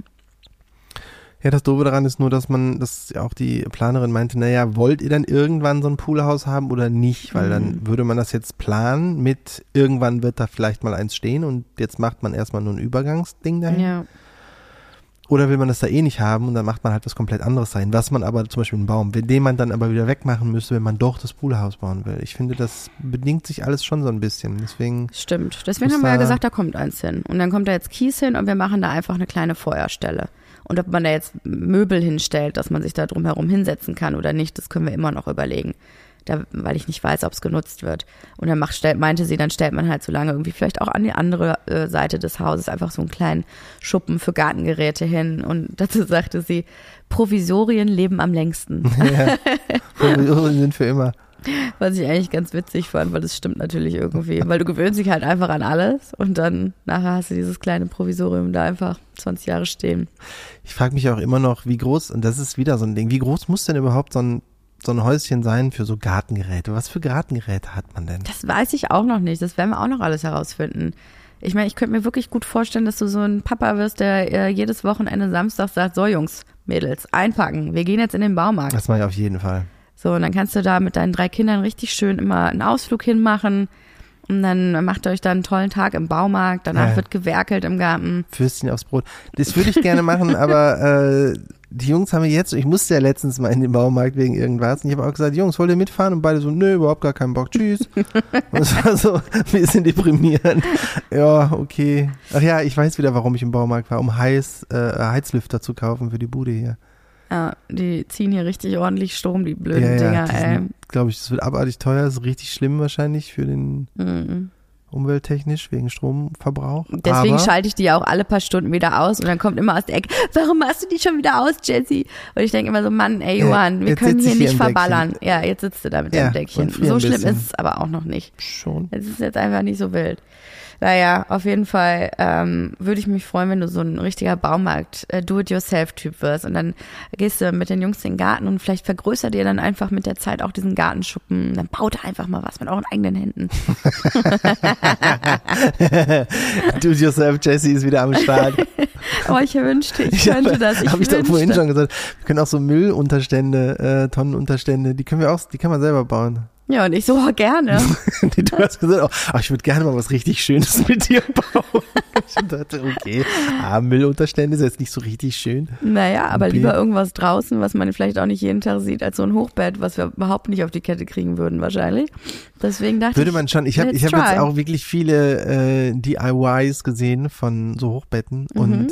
Ja, das Doofe daran ist nur, dass auch die Planerin meinte, naja, wollt ihr dann irgendwann so ein Poolhaus haben oder nicht? Weil dann würde man das jetzt planen mit, irgendwann wird da vielleicht mal eins stehen und jetzt macht man erstmal nur ein Übergangsding dahin. Ja. Oder will man das da eh nicht haben und dann macht man halt was komplett anderes sein, was man aber zum Beispiel einen Baum, den man dann aber wieder wegmachen müsste, wenn man doch das Poolhaus bauen will. Ich finde, das bedingt sich alles schon so ein bisschen. Deswegen Stimmt. Deswegen haben wir ja gesagt, da kommt eins hin. Und dann kommt da jetzt Kies hin und wir machen da einfach eine kleine Feuerstelle. Und ob man da jetzt Möbel hinstellt, dass man sich da drumherum hinsetzen kann oder nicht, das können wir immer noch überlegen. Weil ich nicht weiß, ob es genutzt wird. Und dann meinte sie, dann stellt man halt so lange irgendwie vielleicht auch an die andere Seite des Hauses einfach so einen kleinen Schuppen für Gartengeräte hin. Und dazu sagte sie, Provisorien leben am längsten. Ja, Provisorien sind für immer. Was ich eigentlich ganz witzig fand, weil das stimmt natürlich irgendwie. Weil du gewöhnst dich halt einfach an alles und dann nachher hast du dieses kleine Provisorium da einfach 20 Jahre stehen. Ich frage mich auch immer noch, wie groß, und das ist wieder so ein Ding, wie groß muss denn überhaupt so ein Häuschen sein für so Gartengeräte? Was für Gartengeräte hat man denn? Das weiß ich auch noch nicht. Das werden wir auch noch alles herausfinden. Ich meine, ich könnte mir wirklich gut vorstellen, dass du so ein Papa wirst, der jedes Wochenende Samstag sagt, so Jungs, Mädels, einpacken, wir gehen jetzt in den Baumarkt. Das mache ich auf jeden Fall. So, und dann kannst du da mit deinen 3 Kindern richtig schön immer einen Ausflug hinmachen. Und dann macht ihr euch da einen tollen Tag im Baumarkt. Danach wird gewerkelt im Garten. Würstchen aufs Brot. Das würde ich gerne machen, aber die Jungs haben ich musste ja letztens mal in den Baumarkt wegen irgendwas. Und ich habe auch gesagt, Jungs, wollt ihr mitfahren? Und beide so, nö, überhaupt gar keinen Bock. Tschüss. Und es war so ein bisschen deprimierend. Ja, okay. Ach ja, ich weiß wieder, warum ich im Baumarkt war, um Heizlüfter zu kaufen für die Bude hier. Ja, die ziehen hier richtig ordentlich Strom, die blöden Dinger, ey. glaube ich, das wird abartig teuer, das ist richtig schlimm wahrscheinlich für den umwelttechnisch, wegen Stromverbrauch. Deswegen schalte ich die ja auch alle paar Stunden wieder aus und dann kommt immer aus der Ecke, warum machst du die schon wieder aus, Jessie? Und ich denke immer so, Mann, ey Johann, wir können hier nicht verballern. Ja, jetzt sitzt du da mit deinem Deckchen. So schlimm ist es aber auch noch nicht. Schon. Es ist jetzt einfach nicht so wild. Naja, auf jeden Fall würde ich mich freuen, wenn du so ein richtiger Baumarkt Do-it-yourself-Typ wirst und dann gehst du mit den Jungs in den Garten und vielleicht vergrößert ihr dann einfach mit der Zeit auch diesen Gartenschuppen. Dann baut einfach mal was mit euren eigenen Händen. Do-it-yourself, Jessie ist wieder am Start. Oh, ich wünschte, ich könnte das. Habe ich doch vorhin schon gesagt. Wir können auch so Müllunterstände, Tonnenunterstände, die kann man selber bauen. Ja, und ich so, gerne. Du hast gesagt, ich würde gerne mal was richtig Schönes mit dir bauen. Ich dachte, okay, Müllunterstände ist jetzt nicht so richtig schön. Naja, aber lieber irgendwas draußen, was man vielleicht auch nicht jeden Tag sieht, als so ein Hochbett, was wir überhaupt nicht auf die Kette kriegen würden wahrscheinlich. Deswegen dachte würde man schon. Ich hab jetzt auch wirklich viele DIYs gesehen von so Hochbetten und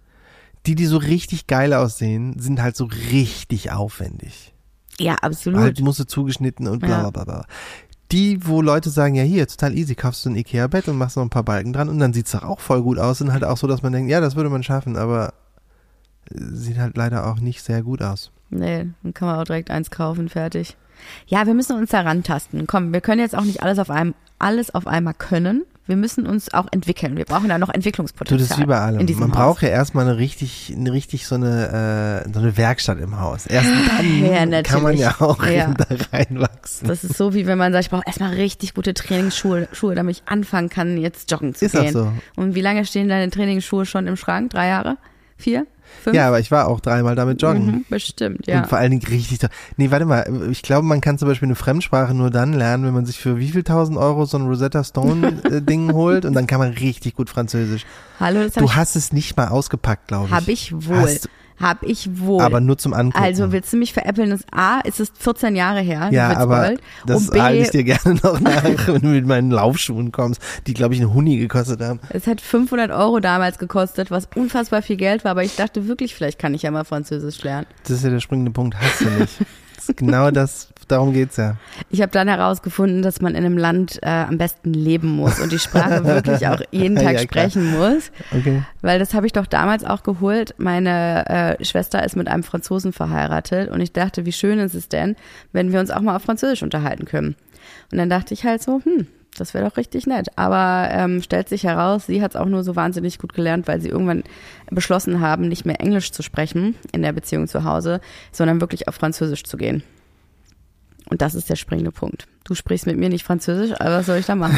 die so richtig geil aussehen, sind halt so richtig aufwendig. Ja, absolut. Halt musste zugeschnitten und bla bla bla. Die, wo Leute sagen, ja hier, total easy, kaufst du ein Ikea-Bett und machst noch ein paar Balken dran und dann sieht's doch auch voll gut aus und halt auch so, dass man denkt, ja, das würde man schaffen, aber sieht halt leider auch nicht sehr gut aus. Nee, dann kann man auch direkt eins kaufen, fertig. Ja, wir müssen uns da rantasten. Komm, wir können jetzt auch nicht alles auf einmal können. Wir müssen uns auch entwickeln. Wir brauchen da noch Entwicklungspotenzial. Das ist überall. Man braucht ja erstmal eine richtig so eine Werkstatt im Haus. Erst dann kann man ja auch da reinwachsen. Das ist so, wie wenn man sagt, ich brauche erstmal richtig gute Trainingsschuhe, damit ich anfangen kann, jetzt joggen zu gehen. Ist auch so. Und wie lange stehen deine Trainingsschuhe schon im Schrank? 3 Jahre? 4? 5? Ja, aber ich war auch 3-mal damit joggen. Bestimmt, ja. Und vor allen Dingen richtig toll. Nee, warte mal, ich glaube, man kann zum Beispiel eine Fremdsprache nur dann lernen, wenn man sich für wie viel 1.000 € so ein Rosetta Stone Ding holt und dann kann man richtig gut Französisch. Hallo, du hast es nicht mal ausgepackt, glaube ich. Hab ich wohl. Aber nur zum Angucken. Also willst du mich veräppeln? Das A, ist es 14 Jahre her. Ja, aber das halte ich dir gerne noch nach, wenn du mit meinen Laufschuhen kommst, die, glaube ich, einen Huni gekostet haben. Es hat 500 € damals gekostet, was unfassbar viel Geld war, aber ich dachte wirklich, vielleicht kann ich ja mal Französisch lernen. Das ist ja der springende Punkt, hast du nicht. Das ist genau das, darum geht's ja. Ich habe dann herausgefunden, dass man in einem Land am besten leben muss und die Sprache wirklich auch jeden Tag sprechen muss. Okay. Weil das habe ich doch damals auch geholt. Meine Schwester ist mit einem Franzosen verheiratet und ich dachte, wie schön ist es denn, wenn wir uns auch mal auf Französisch unterhalten können. Und dann dachte ich halt so, das wäre doch richtig nett. Aber stellt sich heraus, sie hat es auch nur so wahnsinnig gut gelernt, weil sie irgendwann beschlossen haben, nicht mehr Englisch zu sprechen in der Beziehung zu Hause, sondern wirklich auf Französisch zu gehen. Und das ist der springende Punkt. Du sprichst mit mir nicht Französisch, aber was soll ich da machen?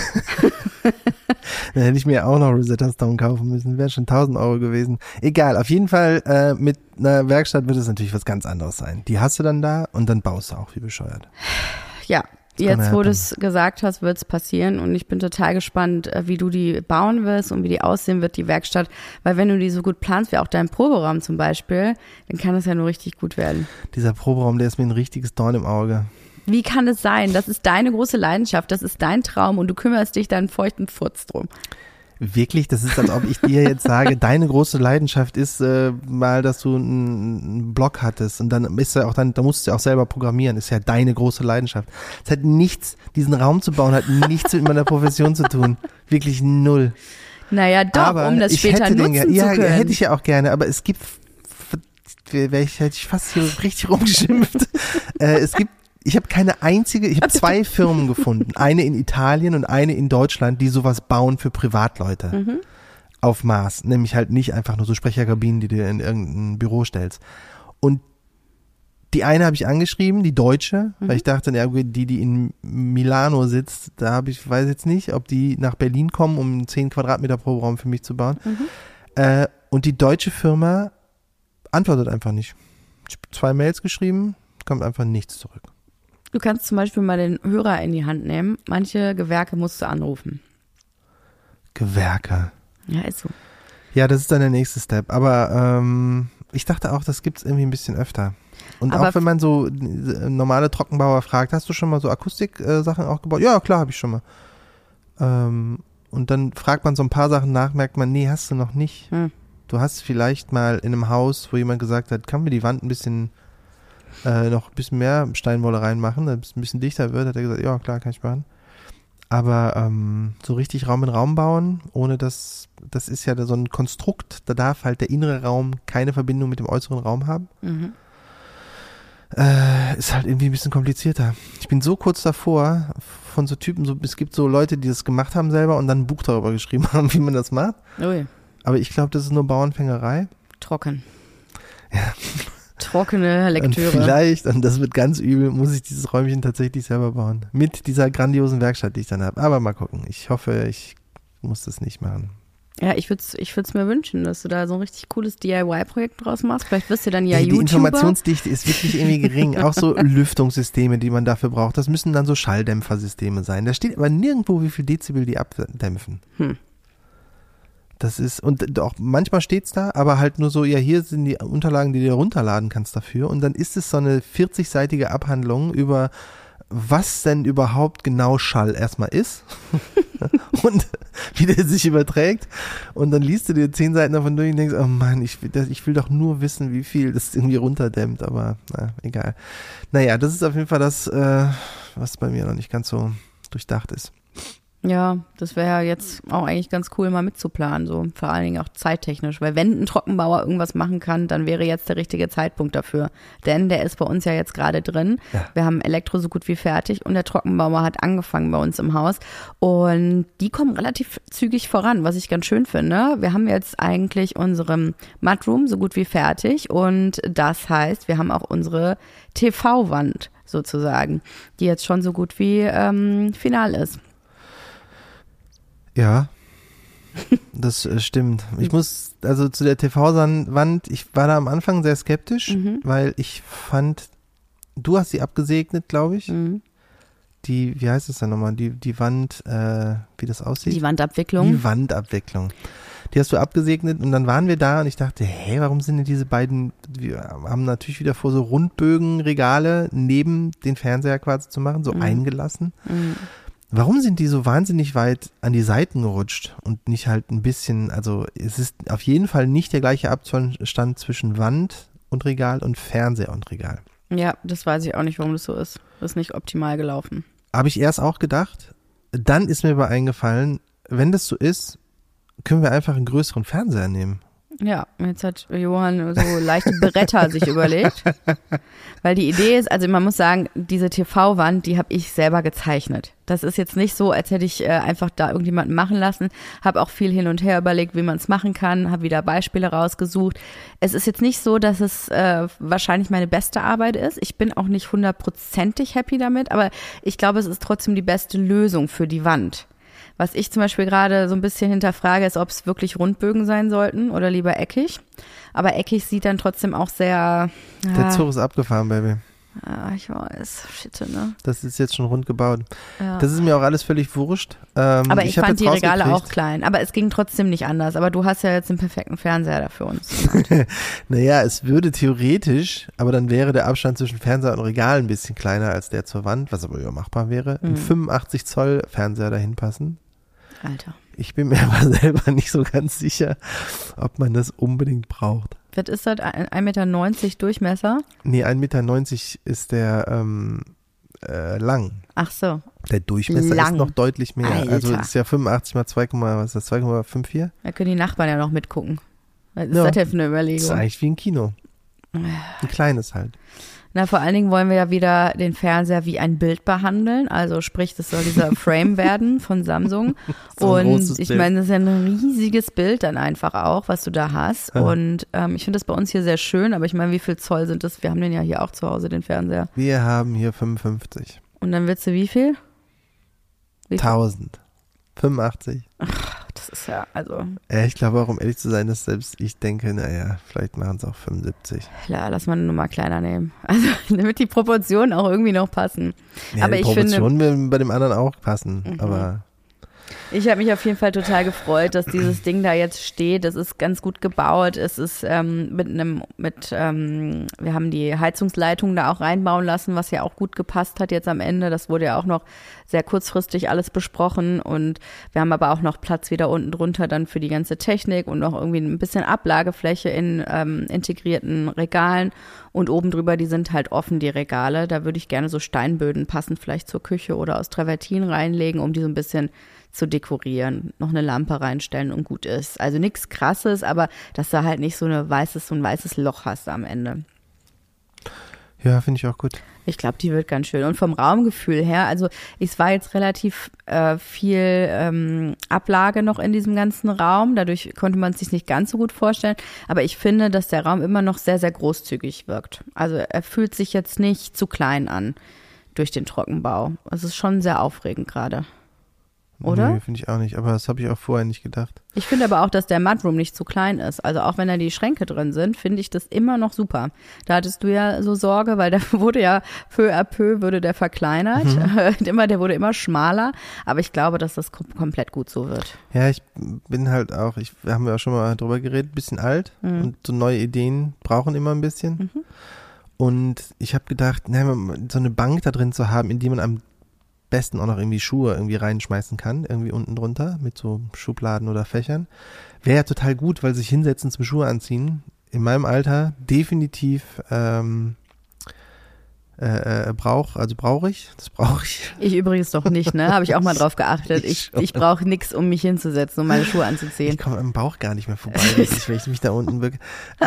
Dann hätte ich mir auch noch Rosetta Stone kaufen müssen. Wäre schon 1.000 € gewesen. Egal, auf jeden Fall mit einer Werkstatt wird es natürlich was ganz anderes sein. Die hast du dann da und dann baust du auch wie bescheuert. Ja, jetzt wo du es gesagt hast, wird es passieren und ich bin total gespannt, wie du die bauen wirst und wie die aussehen wird, die Werkstatt. Weil wenn du die so gut planst, wie auch dein Proberaum zum Beispiel, dann kann das ja nur richtig gut werden. Dieser Proberaum, der ist mir ein richtiges Dorn im Auge. Wie kann es sein? Das ist deine große Leidenschaft, das ist dein Traum und du kümmerst dich da einen feuchten Furz drum. Wirklich? Das ist, als ob ich dir jetzt sage, deine große Leidenschaft ist mal, dass du einen Blog hattest und dann ist ja auch da musst du ja auch selber programmieren, ist ja deine große Leidenschaft. Es hat nichts, diesen Raum zu bauen, hat nichts mit meiner Profession zu tun. Wirklich null. Naja, doch, aber um das später nutzen zu können. Ja, hätte ich ja auch gerne, aber es gibt, hätte ich fast hier richtig rumgeschimpft. Ich habe ich habe 2 Firmen gefunden, eine in Italien und eine in Deutschland, die sowas bauen für Privatleute auf Maß, nämlich halt nicht einfach nur so Sprecherkabinen, die du in irgendein Büro stellst. Und die eine habe ich angeschrieben, die deutsche, weil ich dachte, die in Milano sitzt, weiß jetzt nicht, ob die nach Berlin kommen, um 10 Quadratmeter Proberaum für mich zu bauen. Und die deutsche Firma antwortet einfach nicht. Ich habe 2 Mails geschrieben, kommt einfach nichts zurück. Du kannst zum Beispiel mal den Hörer in die Hand nehmen. Manche Gewerke musst du anrufen. Gewerke? Ja, ist so. Ja, das ist dann der nächste Step. Aber ich dachte auch, das gibt's irgendwie ein bisschen öfter. Und aber auch wenn man so normale Trockenbauer fragt, hast du schon mal so Akustik-Sachen auch gebaut? Ja, klar, habe ich schon mal. Und dann fragt man so ein paar Sachen nach, merkt man, nee, hast du noch nicht. Du hast vielleicht mal in einem Haus, wo jemand gesagt hat, kann mir die Wand ein bisschen noch ein bisschen mehr Steinwolle reinmachen, damit es ein bisschen dichter wird, hat er gesagt, ja klar, kann ich machen. Aber so richtig Raum in Raum bauen, ohne das ist ja so ein Konstrukt, da darf halt der innere Raum keine Verbindung mit dem äußeren Raum haben. Ist halt irgendwie ein bisschen komplizierter. Ich bin so kurz davor von so Typen, es gibt so Leute, die das gemacht haben selber und dann ein Buch darüber geschrieben haben, wie man das macht. Ui. Aber ich glaube, das ist nur Bauernfängerei. Trocken. Ja. Trockene Lektüre. Und vielleicht, und das wird ganz übel, muss ich dieses Räumchen tatsächlich selber bauen. Mit dieser grandiosen Werkstatt, die ich dann habe. Aber mal gucken. Ich hoffe, ich muss das nicht machen. Ja, ich würd's mir wünschen, dass du da so ein richtig cooles DIY-Projekt draus machst. Vielleicht wirst du dann ja Die YouTuber. Informationsdichte ist wirklich irgendwie gering. Auch so Lüftungssysteme, die man dafür braucht. Das müssen dann so Schalldämpfersysteme sein. Da steht aber nirgendwo, wie viel Dezibel die abdämpfen. Das ist, und auch manchmal steht's da, aber halt nur so, ja, hier sind die Unterlagen, die du runterladen kannst dafür. Und dann ist es so eine 40-seitige Abhandlung über, was denn überhaupt genau Schall erstmal ist und wie der sich überträgt. Und dann liest du dir 10 Seiten davon durch und denkst, oh Mann, ich will doch nur wissen, wie viel das irgendwie runterdämmt, aber egal. Naja, das ist auf jeden Fall das, was bei mir noch nicht ganz so durchdacht ist. Ja, das wäre ja jetzt auch eigentlich ganz cool, mal mitzuplanen, so vor allen Dingen auch zeittechnisch, weil wenn ein Trockenbauer irgendwas machen kann, dann wäre jetzt der richtige Zeitpunkt dafür, denn der ist bei uns ja jetzt gerade drin. Ja. Wir haben Elektro so gut wie fertig und der Trockenbauer hat angefangen bei uns im Haus und die kommen relativ zügig voran, was ich ganz schön finde. Wir haben jetzt eigentlich unseren Mudroom so gut wie fertig und das heißt, wir haben auch unsere TV-Wand sozusagen, die jetzt schon so gut wie final ist. Ja, das stimmt. Ich muss, also zu der TV-Wand, ich war da am Anfang sehr skeptisch, weil ich fand, du hast sie abgesegnet, glaube ich. Die, wie heißt es denn nochmal? Die Wand, wie das aussieht? Die Wandabwicklung. Die Wandabwicklung. Die hast du abgesegnet und dann waren wir da und ich dachte, warum sind denn diese beiden, wir haben natürlich wieder vor, so Rundbögenregale neben den Fernseher quasi zu machen, so eingelassen. Warum sind die so wahnsinnig weit an die Seiten gerutscht und nicht halt ein bisschen, also es ist auf jeden Fall nicht der gleiche Abstand zwischen Wand und Regal und Fernseher und Regal. Ja, das weiß ich auch nicht, warum das so ist. Das ist nicht optimal gelaufen. Habe ich erst auch gedacht, dann ist mir aber eingefallen, wenn das so ist, können wir einfach einen größeren Fernseher nehmen. Ja, jetzt hat Johann so leichte Bretter sich überlegt, weil die Idee ist, also man muss sagen, diese TV-Wand, die habe ich selber gezeichnet. Das ist jetzt nicht so, als hätte ich einfach da irgendjemanden machen lassen, habe auch viel hin und her überlegt, wie man es machen kann, habe wieder Beispiele rausgesucht. Es ist jetzt nicht so, dass es wahrscheinlich meine beste Arbeit ist. Ich bin auch nicht 100%ig happy damit, aber ich glaube, es ist trotzdem die beste Lösung für die Wand. Was ich zum Beispiel gerade so ein bisschen hinterfrage, ist, ob es wirklich Rundbögen sein sollten oder lieber eckig. Aber eckig sieht dann trotzdem auch sehr... Der Zug ist abgefahren, Baby. Ja, ich weiß. Shit, ne? Das ist jetzt schon rund gebaut. Ja. Das ist mir auch alles völlig wurscht. Aber ich fand die Regale auch klein. Aber es ging trotzdem nicht anders. Aber du hast ja jetzt den perfekten Fernseher da für uns. Naja, es würde theoretisch, aber dann wäre der Abstand zwischen Fernseher und Regal ein bisschen kleiner als der zur Wand, was aber machbar wäre. Ein 85 Zoll Fernseher dahin passen. Alter. Ich bin mir aber selber nicht so ganz sicher, ob man das unbedingt braucht. Was ist das? 1,90 Meter Durchmesser? Nee, 1,90 Meter ist der lang. Ach so. Der Durchmesser ist noch deutlich mehr. Alter. Also ist ja 85 mal 2,54. Da können die Nachbarn ja noch mitgucken. Was ist das denn für eine Überlegung? Das ist eigentlich wie ein Kino. Ein kleines halt. Na, vor allen Dingen wollen wir ja wieder den Fernseher wie ein Bild behandeln. Also sprich, das soll dieser Frame werden von Samsung. So und ich meine, das ist ja ein riesiges Bild dann einfach auch, was du da hast. Ja. Und ich finde das bei uns hier sehr schön. Aber ich meine, wie viel Zoll sind das? Wir haben den ja hier auch zu Hause, den Fernseher. Wir haben hier 55. Und dann willst du wie viel? 1000. 85. Ach, das ist ja, also. Ich glaube auch, um ehrlich zu sein, dass selbst ich denke, naja, vielleicht machen es auch 75. Ja, lass mal eine Nummer kleiner nehmen. Also, damit die Proportionen auch irgendwie noch passen. Ja, aber die Proportionen werden bei dem anderen auch passen, aber. Ich habe mich auf jeden Fall total gefreut, dass dieses Ding da jetzt steht. Es ist ganz gut gebaut. Es ist wir haben die Heizungsleitung da auch reinbauen lassen, was ja auch gut gepasst hat jetzt am Ende. Das wurde ja auch noch sehr kurzfristig alles besprochen und wir haben aber auch noch Platz wieder unten drunter dann für die ganze Technik und noch irgendwie ein bisschen Ablagefläche in integrierten Regalen und oben drüber, die sind halt offen, die Regale. Da würde ich gerne so Steinböden passend vielleicht zur Küche oder aus Travertin reinlegen, um die so ein bisschen zu dekorieren, noch eine Lampe reinstellen und gut ist. Also nichts Krasses, aber dass du halt nicht so ein weißes Loch hast am Ende. Ja, finde ich auch gut. Ich glaube, die wird ganz schön. Und vom Raumgefühl her, also es war jetzt relativ viel Ablage noch in diesem ganzen Raum. Dadurch konnte man es sich nicht ganz so gut vorstellen. Aber ich finde, dass der Raum immer noch sehr, sehr großzügig wirkt. Also er fühlt sich jetzt nicht zu klein an durch den Trockenbau. Es ist schon sehr aufregend gerade. Oder? Nee, finde ich auch nicht. Aber das habe ich auch vorher nicht gedacht. Ich finde aber auch, dass der Mudroom nicht zu klein ist. Also auch wenn da die Schränke drin sind, finde ich das immer noch super. Da hattest du ja so Sorge, weil der wurde ja peu à peu wurde der verkleinert. Der wurde immer schmaler. Aber ich glaube, dass das komplett gut so wird. Ja, ich bin halt auch, wir haben ja auch schon mal drüber geredet, ein bisschen alt. Und so neue Ideen brauchen immer ein bisschen. Und ich habe gedacht, so eine Bank da drin zu haben, in die man am besten auch noch irgendwie Schuhe irgendwie reinschmeißen kann, irgendwie unten drunter mit so Schubladen oder Fächern. Wäre ja total gut, weil sich hinsetzen zum Schuhe anziehen, in meinem Alter definitiv brauche ich. Das brauche ich. Ich übrigens doch nicht, ne? Habe ich auch mal drauf geachtet. Ich brauche nichts, um mich hinzusetzen, um meine Schuhe anzuziehen. Ich komme am Bauch gar nicht mehr vorbei, wenn ich mich da unten bücke.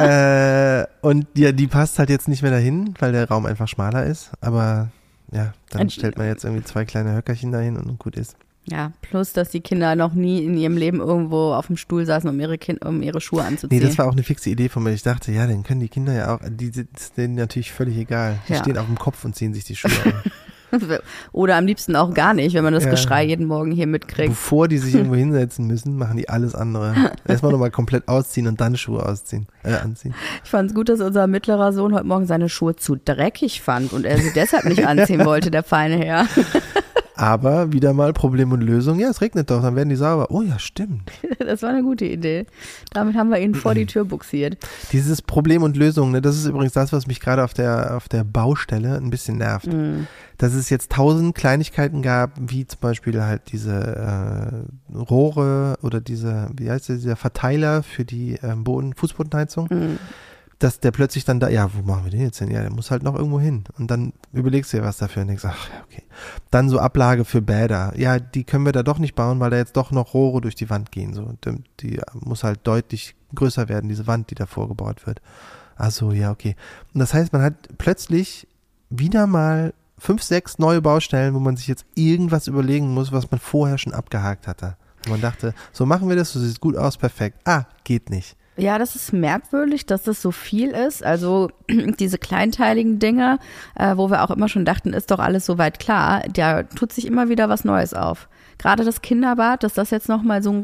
Und ja, die passt halt jetzt nicht mehr dahin, weil der Raum einfach schmaler ist, aber ja, dann stellt man jetzt irgendwie 2 kleine Höckerchen dahin und gut ist. Ja, plus, dass die Kinder noch nie in ihrem Leben irgendwo auf dem Stuhl saßen, um ihre Schuhe anzuziehen. Nee, das war auch eine fixe Idee von mir. Ich dachte, ja, dann können die Kinder ja auch, das ist denen natürlich völlig egal. Die stehen auf dem Kopf und ziehen sich die Schuhe an. Oder am liebsten auch gar nicht, wenn man das Geschrei jeden Morgen hier mitkriegt. Bevor die sich irgendwo hinsetzen müssen, machen die alles andere. Erstmal nochmal komplett ausziehen und dann Schuhe anziehen. Ich fand es gut, dass unser mittlerer Sohn heute Morgen seine Schuhe zu dreckig fand und er sie deshalb nicht anziehen wollte, der feine Herr. Aber wieder mal Problem und Lösung. Ja, es regnet doch, dann werden die sauber. Oh ja, stimmt. Das war eine gute Idee. Damit haben wir ihn vor die Tür buxiert. Dieses Problem und Lösung, ne, das ist übrigens das, was mich gerade auf der Baustelle ein bisschen nervt. Dass es jetzt 1000 Kleinigkeiten gab, wie zum Beispiel halt diese Rohre oder dieser Verteiler für die Fußbodenheizung. Dass der plötzlich dann da, ja, wo machen wir den jetzt hin? Ja, der muss halt noch irgendwo hin. Und dann überlegst du dir was dafür und denkst, ach, okay. Dann so Ablage für Bäder. Ja, die können wir da doch nicht bauen, weil da jetzt doch noch Rohre durch die Wand gehen. So, die muss halt deutlich größer werden, diese Wand, die da vorgebaut wird. Ach so, ja, okay. Und das heißt, man hat plötzlich wieder mal 5, 6 neue Baustellen, wo man sich jetzt irgendwas überlegen muss, was man vorher schon abgehakt hatte. Und man dachte, so machen wir das, so sieht es gut aus, perfekt. Geht nicht. Ja, das ist merkwürdig, dass das so viel ist. Also diese kleinteiligen Dinge, wo wir auch immer schon dachten, ist doch alles soweit klar, da tut sich immer wieder was Neues auf. Gerade das Kinderbad, dass das jetzt nochmal so eine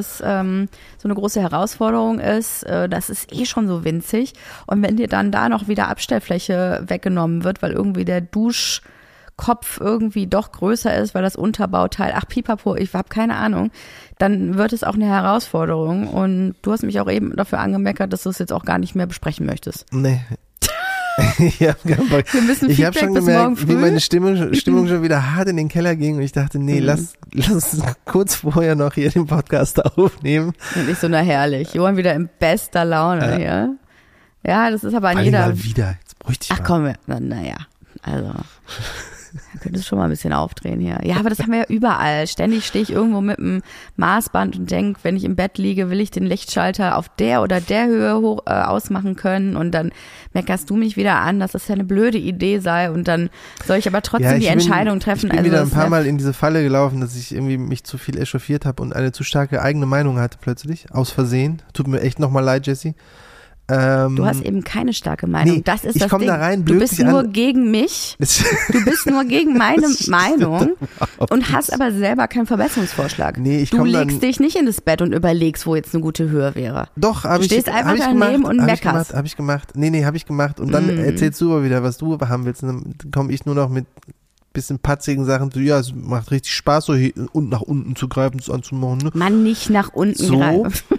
große Herausforderung ist, das ist eh schon so winzig. Und wenn dir dann da noch wieder Abstellfläche weggenommen wird, weil irgendwie der Duschkopf irgendwie doch größer ist, weil das Unterbauteil, pipapo, ich habe keine Ahnung, dann wird es auch eine Herausforderung. Und du hast mich auch eben dafür angemeckert, dass du es jetzt auch gar nicht mehr besprechen möchtest. Nee. Wir müssen Feedback, ich habe schon gemerkt, wie meine Stimmung schon wieder hart in den Keller ging und ich dachte, nee, lass uns kurz vorher noch hier den Podcast aufnehmen. Und ich so, na herrlich, Johann wieder in bester Laune hier. Ja, das ist aber an jeder... Mal wieder, jetzt bräuchte ich mal. Ach komm, naja, also... Du könntest schon mal ein bisschen aufdrehen hier. Ja, aber das haben wir ja überall. Ständig stehe ich irgendwo mit einem Maßband und denke, wenn ich im Bett liege, will ich den Lichtschalter auf der oder der Höhe ausmachen können. Und dann meckerst du mich wieder an, dass das ja eine blöde Idee sei. Und dann soll ich aber trotzdem die Entscheidung treffen. Ich bin wieder ein paar Mal in diese Falle gelaufen, dass ich irgendwie mich zu viel echauffiert habe und eine zu starke eigene Meinung hatte plötzlich. Aus Versehen. Tut mir echt nochmal leid, Jessie. Du hast eben keine starke Meinung. Nee, das ist ich das komm Ding. Da rein, du bist nur gegen mich. Du bist nur gegen meine Meinung und hast aber selber keinen Verbesserungsvorschlag. Nee, du legst dich nicht in das Bett und überlegst, wo jetzt eine gute Höhe wäre. Doch, du stehst einfach daneben und meckerst. Hab ich gemacht. Nee, hab ich gemacht. Und dann erzählst du aber wieder, was du haben willst. Und dann komme ich nur noch mit bisschen patzigen Sachen, so, ja, es macht richtig Spaß, so und nach unten zu greifen, so anzumachen. Ne? Man nicht nach unten So. greifen.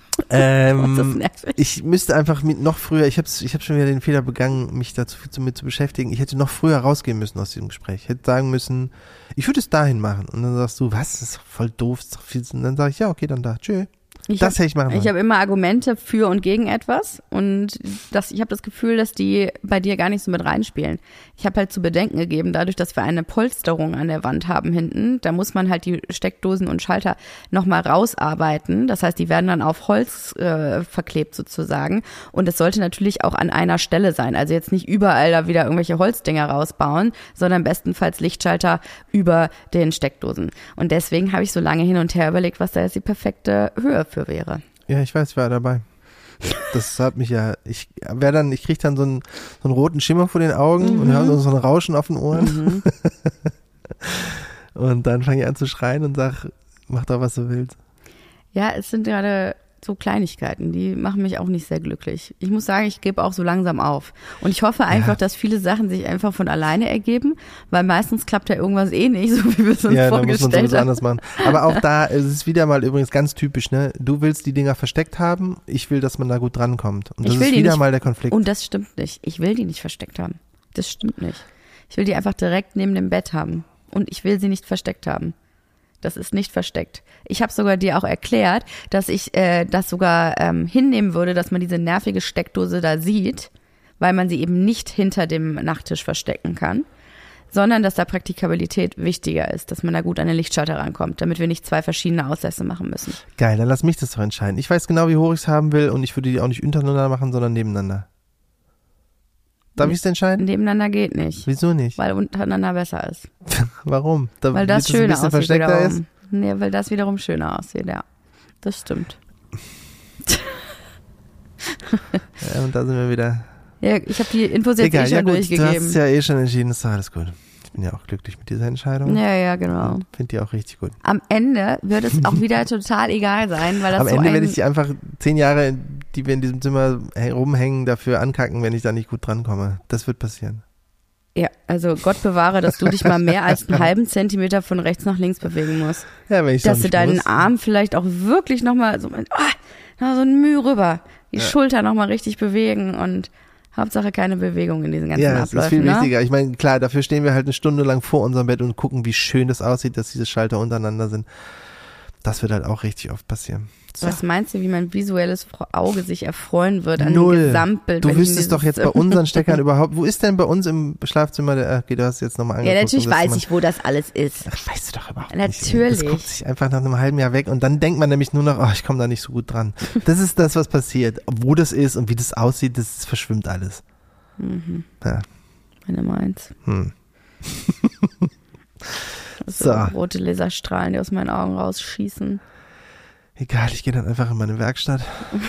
Ich müsste einfach noch früher, ich hab schon wieder den Fehler begangen, mich dazu mit zu beschäftigen. Ich hätte noch früher rausgehen müssen aus diesem Gespräch. Ich hätte sagen müssen, ich würde es dahin machen. Und dann sagst du, was, das ist doch voll doof, das ist doch viel. Und dann sage ich, ja, okay, dann da, tschö. Das hätte ich machen wollen. Ich habe immer Argumente für und gegen etwas und ich habe das Gefühl, dass die bei dir gar nicht so mit reinspielen. Ich habe halt zu bedenken gegeben, dadurch, dass wir eine Polsterung an der Wand haben hinten, da muss man halt die Steckdosen und Schalter nochmal rausarbeiten. Das heißt, die werden dann auf Holz verklebt sozusagen und es sollte natürlich auch an einer Stelle sein. Also jetzt nicht überall da wieder irgendwelche Holzdinger rausbauen, sondern bestenfalls Lichtschalter über den Steckdosen. Und deswegen habe ich so lange hin und her überlegt, was da jetzt die perfekte Höhe für wäre. Ja, ich weiß, ich war dabei. Das hat mich ja, ich kriege dann so einen roten Schimmer vor den Augen und höre so ein Rauschen auf den Ohren. Und dann fange ich an zu schreien und sag, mach doch, was du willst. Ja, es sind gerade so Kleinigkeiten, die machen mich auch nicht sehr glücklich. Ich muss sagen, ich gebe auch so langsam auf. Und ich hoffe einfach, dass viele Sachen sich einfach von alleine ergeben, weil meistens klappt ja irgendwas eh nicht, so wie wir es uns vorgestellt haben. Ja, da muss man sowieso anders machen. Aber auch da ist es wieder mal übrigens ganz typisch, ne? Du willst die Dinger versteckt haben, ich will, dass man da gut drankommt. Und das ist wieder mal der Konflikt. Und das stimmt nicht. Ich will die nicht versteckt haben. Das stimmt nicht. Ich will die einfach direkt neben dem Bett haben. Und ich will sie nicht versteckt haben. Das ist nicht versteckt. Ich habe sogar dir auch erklärt, dass ich das sogar hinnehmen würde, dass man diese nervige Steckdose da sieht, weil man sie eben nicht hinter dem Nachttisch verstecken kann, sondern dass da Praktikabilität wichtiger ist, dass man da gut an den Lichtschalter rankommt, damit wir nicht 2 verschiedene Auslässe machen müssen. Geil, dann lass mich das doch entscheiden. Ich weiß genau, wie hoch ich es haben will und ich würde die auch nicht untereinander machen, sondern nebeneinander. Darf ich es entscheiden? Nebeneinander geht nicht. Wieso nicht? Weil untereinander besser ist. Warum? Weil das schöner aussieht versteckter wiederum. Ist? Nee, weil das wiederum schöner aussieht, ja. Das stimmt. Ja, und da sind wir wieder. Ja, ich habe die Infos jetzt schon durchgegeben. Du hast es ja schon entschieden, ist doch alles gut. Ich bin ja auch glücklich mit dieser Entscheidung. Ja, genau. Finde die auch richtig gut. Am Ende wird es auch wieder total egal sein, weil das Am Ende werde ich die einfach 10 Jahre, die wir in diesem Zimmer rumhängen, dafür ankacken, wenn ich da nicht gut drankomme. Das wird passieren. Ja, also Gott bewahre, dass du dich mal mehr als einen halben Zentimeter von rechts nach links bewegen musst. Ja, wenn ich dass du deinen Arm vielleicht auch wirklich nochmal so ein Mühe rüber, die Schulter nochmal richtig bewegen und Hauptsache keine Bewegung in diesen ganzen Abläufen. Ja, das ist viel wichtiger. Ich meine, klar, dafür stehen wir halt eine Stunde lang vor unserem Bett und gucken, wie schön das aussieht, dass diese Schalter untereinander sind. Das wird halt auch richtig oft passieren. So. Was meinst du, wie mein visuelles Auge sich erfreuen wird an dem Gesamtbild? Du wüsstest doch jetzt bei unseren Steckern überhaupt, wo ist denn bei uns im Schlafzimmer okay, du hast jetzt nochmal angeguckt. Ja, natürlich weiß ich, wo das alles ist. Ach, weißt du doch überhaupt nicht. Natürlich. Das guckt sich einfach nach einem halben Jahr weg und dann denkt man nämlich nur noch, ich komme da nicht so gut dran. Das ist das, was passiert. Wo das ist und wie das aussieht, das verschwimmt alles. Mhm. Ja. Meine meins. So. Rote Laserstrahlen, die aus meinen Augen rausschießen. Egal, ich gehe dann einfach in meine Werkstatt.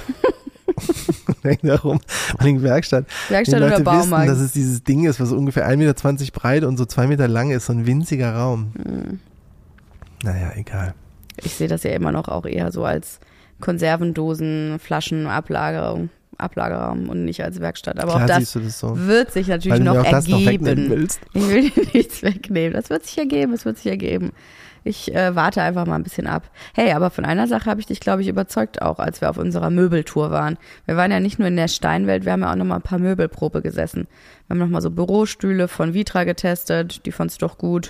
Denk darum, meine Werkstatt oder Baumarkt. Wissen, dass es dieses Ding ist, was ungefähr 1,20 Meter breit und so 2 Meter lang ist, so ein winziger Raum. Naja, egal. Ich sehe das ja immer noch auch eher so als Konservendosen, Flaschen, Ablagerraum und nicht als Werkstatt. Aber klar, auch das, so. wird sich natürlich noch ergeben. Ich will dir nichts wegnehmen. Das wird sich ergeben. Ich warte einfach mal ein bisschen ab. Hey, aber von einer Sache habe ich dich, glaube ich, überzeugt auch, als wir auf unserer Möbeltour waren. Wir waren ja nicht nur in der Steinwelt, wir haben ja auch noch mal ein paar Möbelprobe gesessen. Wir haben noch mal so Bürostühle von Vitra getestet, die fandst du doch gut.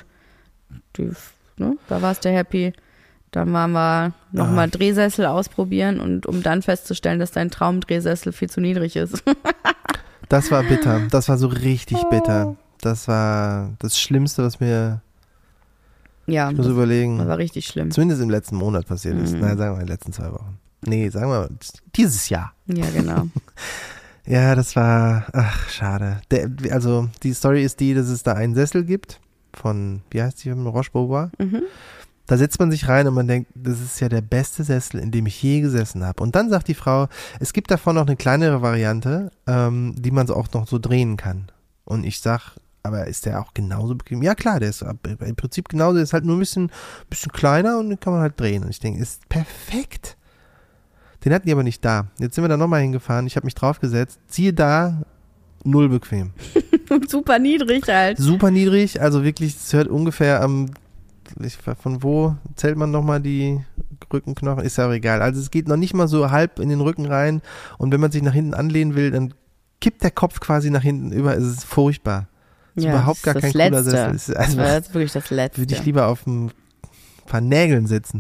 Da warst du happy. Dann waren wir noch mal Drehsessel ausprobieren und um dann festzustellen, dass dein Traumdrehsessel viel zu niedrig ist. Das war bitter. Das war so richtig bitter. Das war das Schlimmste, was mir ich muss überlegen. Das war richtig schlimm. Zumindest im letzten Monat passiert ist. Nein, sagen wir in den letzten 2 Wochen. Nee, sagen wir dieses Jahr. Ja, genau. Ja, das war, schade. Also die Story ist die, dass es da einen Sessel gibt von, wie heißt die, Roche-Beaubois. Da setzt man sich rein und man denkt, das ist ja der beste Sessel, in dem ich je gesessen habe. Und dann sagt die Frau, es gibt davon noch eine kleinere Variante, die man so auch noch so drehen kann. Und ich sag, aber ist der auch genauso bequem? Ja klar, der ist im Prinzip genauso, der ist halt nur ein bisschen kleiner und den kann man halt drehen. Und ich denke, ist perfekt. Den hatten die aber nicht da. Jetzt sind wir da nochmal hingefahren, ich habe mich draufgesetzt, siehe da, null bequem. Super niedrig halt. Super niedrig, also wirklich, es hört ungefähr von wo zählt man nochmal die Rückenknochen? Ist ja auch egal. Also es geht noch nicht mal so halb in den Rücken rein und wenn man sich nach hinten anlehnen will, dann kippt der Kopf quasi nach hinten über. Es ist furchtbar. Es ist überhaupt gar kein cooler Sessel. Das ist wirklich das Letzte. Würde ich lieber auf ein paar Nägeln sitzen.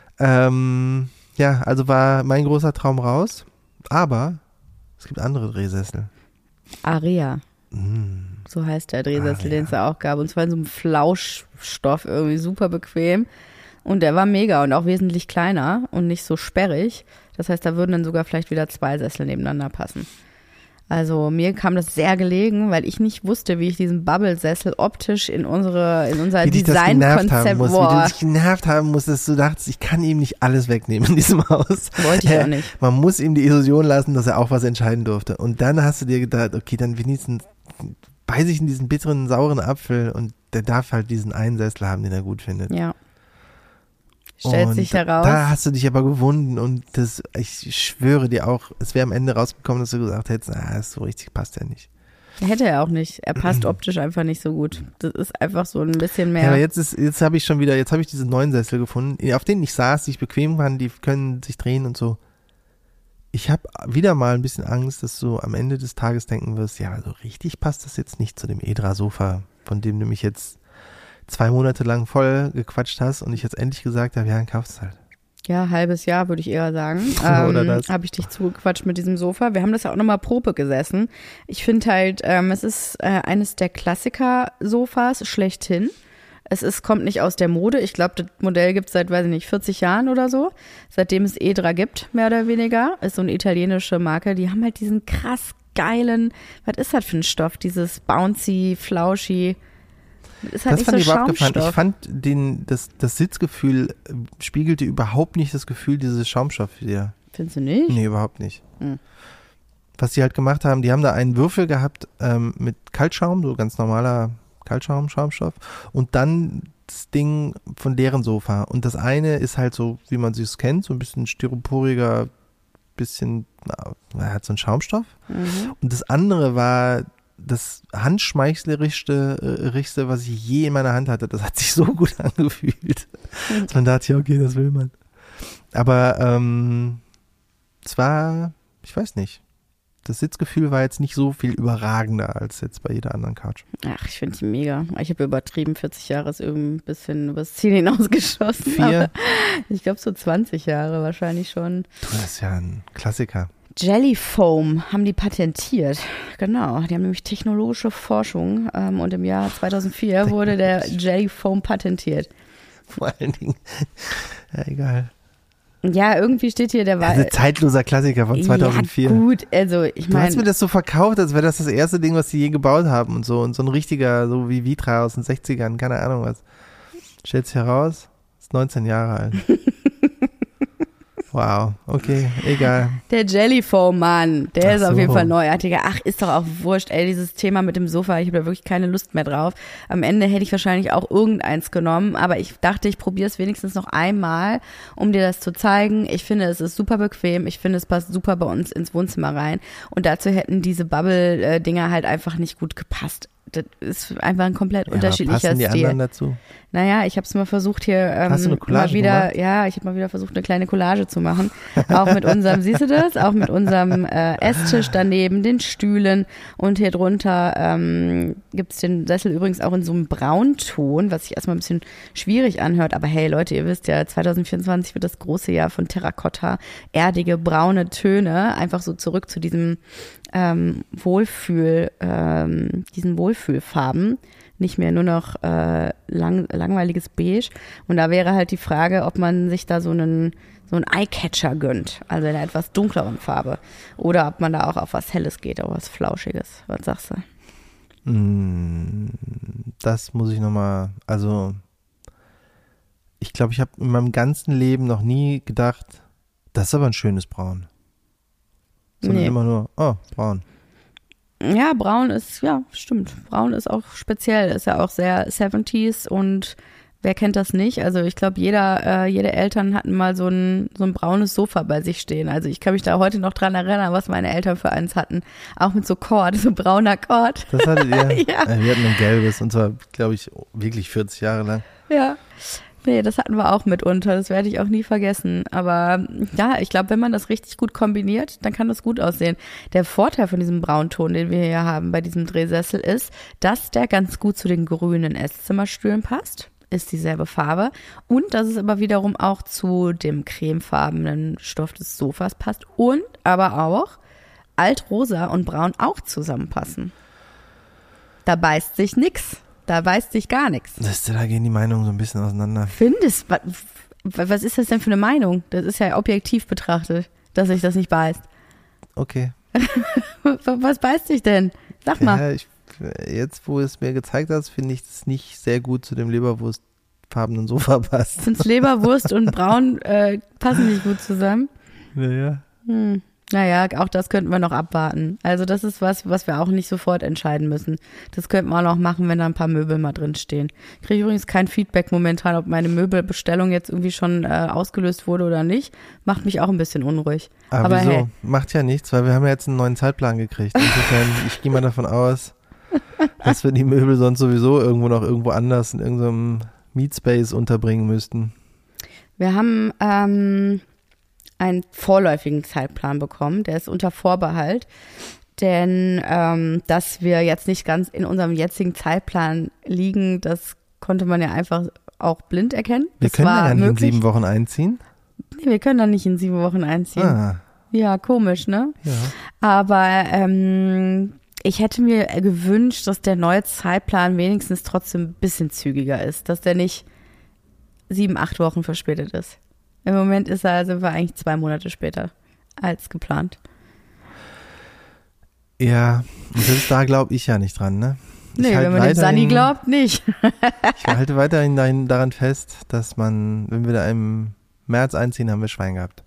Ja, also war mein großer Traum raus, aber es gibt andere Drehsessel. Aria. So heißt der Drehsessel, den es da auch gab. Und zwar in so einem Flauschstoff, irgendwie super bequem. Und der war mega und auch wesentlich kleiner und nicht so sperrig. Das heißt, da würden dann sogar vielleicht wieder 2 Sessel nebeneinander passen. Also mir kam das sehr gelegen, weil ich nicht wusste, wie ich diesen Bubble-Sessel optisch in unser Designkonzept wie du dich genervt haben musst, dass du dachtest, ich kann ihm nicht alles wegnehmen in diesem Haus. Wollte ich auch nicht. Man muss ihm die Illusion lassen, dass er auch was entscheiden durfte. Und dann hast du dir gedacht, okay, dann wenigstens beiß ich in diesen bitteren, sauren Apfel und der darf halt diesen einen Sessel haben, den er gut findet. Ja. Stellt sich heraus. Da hast du dich aber gewunden und ich schwöre dir auch, es wäre am Ende rausgekommen, dass du gesagt hättest, so richtig passt er nicht. Hätte er auch nicht. Er passt optisch einfach nicht so gut. Das ist einfach so ein bisschen mehr. Ja, aber jetzt habe ich diese neuen Sessel gefunden, auf denen ich saß, die ich bequem waren, die können sich drehen und so. Ich habe wieder mal ein bisschen Angst, dass du am Ende des Tages denken wirst, ja, so richtig passt das jetzt nicht zu dem Edra-Sofa, von dem du mich jetzt 2 Monate lang voll gequatscht hast und ich jetzt endlich gesagt habe, ja, dann kaufst du halt. Ja, halbes Jahr würde ich eher sagen. Oder das. Habe ich dich zugequatscht mit diesem Sofa. Wir haben das ja auch nochmal Probe gesessen. Ich finde halt, es ist eines der Klassiker-Sofas schlechthin. Kommt nicht aus der Mode. Ich glaube, das Modell gibt es seit, weiß ich nicht, 40 Jahren oder so. Seitdem es Edra gibt, mehr oder weniger. Ist so eine italienische Marke. Die haben halt diesen krass geilen, was ist das für ein Stoff? Dieses bouncy, flauschi. Ist halt das fand so ich überhaupt gefallen. Ich Schaumstoff. fand, das Sitzgefühl spiegelte überhaupt nicht das Gefühl dieses Schaumstoff hier. Findest du nicht? Nee, überhaupt nicht. Was die halt gemacht haben, die haben da einen Würfel gehabt mit Kaltschaum, so ganz normaler Kaltschaum-Schaumstoff und dann das Ding von deren Sofa. Und das eine ist halt so, wie man es kennt, so ein bisschen styroporiger, hat so einen Schaumstoff. Und das andere war das handschmeichlerischste, was ich je in meiner Hand hatte. Das hat sich so gut angefühlt. Dass man dachte, ja, okay, das will man. Aber es war, ich weiß nicht, das Sitzgefühl war jetzt nicht so viel überragender als jetzt bei jeder anderen Couch. Ach, ich finde die mega. Ich habe übertrieben, 40 Jahre ist irgendwie ein bisschen übers Ziel hinausgeschossen. 4? Ich glaube so 20 Jahre wahrscheinlich schon. Das ist ja ein Klassiker. Jellyfoam haben die patentiert. Genau, die haben nämlich technologische Forschung und im Jahr 2004 wurde der Jellyfoam patentiert. Vor allen Dingen, ja egal. Ja, irgendwie steht hier, der war... Also zeitloser Klassiker von 2004. Ja, gut, also ich meine... Du hast mir das so verkauft, als wäre das erste Ding, was sie je gebaut haben und so. Und so ein richtiger, so wie Vitra aus den 60ern, keine Ahnung was. Stellt sich heraus, ist 19 Jahre alt. Wow, okay, egal. Der Jellyfoam, Mann, der ist auf jeden Fall neuartiger. Ach, ist doch auch wurscht, ey, dieses Thema mit dem Sofa, ich habe da wirklich keine Lust mehr drauf. Am Ende hätte ich wahrscheinlich auch irgendeins genommen, aber ich dachte, ich probiere es wenigstens noch einmal, um dir das zu zeigen. Ich finde, es ist super bequem, ich finde, es passt super bei uns ins Wohnzimmer rein und dazu hätten diese Bubble-Dinger halt einfach nicht gut gepasst. Das ist einfach ein komplett unterschiedlicher passen die Stil. Anderen dazu? Naja, ich habe es mal versucht hier Hast du eine Collage gemacht? Ja, ich habe mal wieder versucht, eine kleine Collage zu machen. Auch mit unserem, siehst du das? Auch mit unserem Esstisch daneben, den Stühlen und hier drunter gibt's den Sessel übrigens auch in so einem Braunton, was sich erstmal ein bisschen schwierig anhört. Aber hey Leute, ihr wisst ja, 2024 wird das große Jahr von Terrakotta, erdige, braune Töne, einfach so zurück zu diesem diesen Wohlfühlfarben, nicht mehr nur noch langweiliges Beige. Und da wäre halt die Frage, ob man sich da so einen Eyecatcher gönnt, also in einer etwas dunkleren Farbe. Oder ob man da auch auf was Helles geht, auf was Flauschiges. Was sagst du? Das muss ich nochmal, also ich glaube, ich habe in meinem ganzen Leben noch nie gedacht, das ist aber ein schönes Braun. Sondern immer nur, oh, braun. Ja, braun ist, ja, stimmt. Braun ist auch speziell, ist ja auch sehr 70s und Wer kennt das nicht? Also ich glaube, jede Eltern hatten mal so ein braunes Sofa bei sich stehen. Also ich kann mich da heute noch dran erinnern, was meine Eltern für eins hatten. Auch mit so Kord, so brauner Kord. Das hattet ihr? Ja. Wir hatten ein gelbes und zwar, glaube ich, wirklich 40 Jahre lang. Ja. Nee, das hatten wir auch mitunter. Das werde ich auch nie vergessen. Aber ja, ich glaube, wenn man das richtig gut kombiniert, dann kann das gut aussehen. Der Vorteil von diesem Braunton, den wir hier haben bei diesem Drehsessel, ist, dass der ganz gut zu den grünen Esszimmerstühlen passt. Ist dieselbe Farbe. Und dass es aber wiederum auch zu dem cremefarbenen Stoff des Sofas passt. Und aber auch altrosa und braun auch zusammenpassen. Da beißt sich nix. Da beißt sich gar nichts. Da gehen die Meinungen so ein bisschen auseinander. Findest, was ist das denn für eine Meinung? Das ist ja objektiv betrachtet, dass sich das nicht beißt. Okay. Was beißt sich denn? Sag mal. Ja, jetzt, wo es mir gezeigt hast, finde ich es nicht sehr gut zu dem leberwurstfarbenen Sofa passt. Ich finde Leberwurst und Braun passen nicht gut zusammen. Naja. Naja, auch das könnten wir noch abwarten. Also das ist was wir auch nicht sofort entscheiden müssen. Das könnten wir auch noch machen, wenn da ein paar Möbel mal drin stehen. Ich kriege übrigens kein Feedback momentan, ob meine Möbelbestellung jetzt irgendwie schon ausgelöst wurde oder nicht. Macht mich auch ein bisschen unruhig. Aber wieso? Hey. Macht ja nichts, weil wir haben ja jetzt einen neuen Zeitplan gekriegt. Insofern, ich gehe mal davon aus, dass wir die Möbel sonst sowieso irgendwo anders in irgendeinem Meetspace unterbringen müssten. Wir haben einen vorläufigen Zeitplan bekommen, der ist unter Vorbehalt, denn dass wir jetzt nicht ganz in unserem jetzigen Zeitplan liegen, das konnte man ja einfach auch blind erkennen. Wir können ja nicht in 7 Wochen einziehen. Nee, wir können da nicht in 7 Wochen einziehen. Ah. Ja, komisch, ne? Ja. Aber ich hätte mir gewünscht, dass der neue Zeitplan wenigstens trotzdem ein bisschen zügiger ist, dass der nicht 7, 8 Wochen verspätet ist. Im Moment sind wir eigentlich 2 Monate später als geplant. Ja, und selbst da glaube ich ja nicht dran, ne? Nee, wenn man dem Sunny glaubt, nicht. Ich halte weiterhin daran fest, dass wenn wir da im März einziehen, haben wir Schwein gehabt.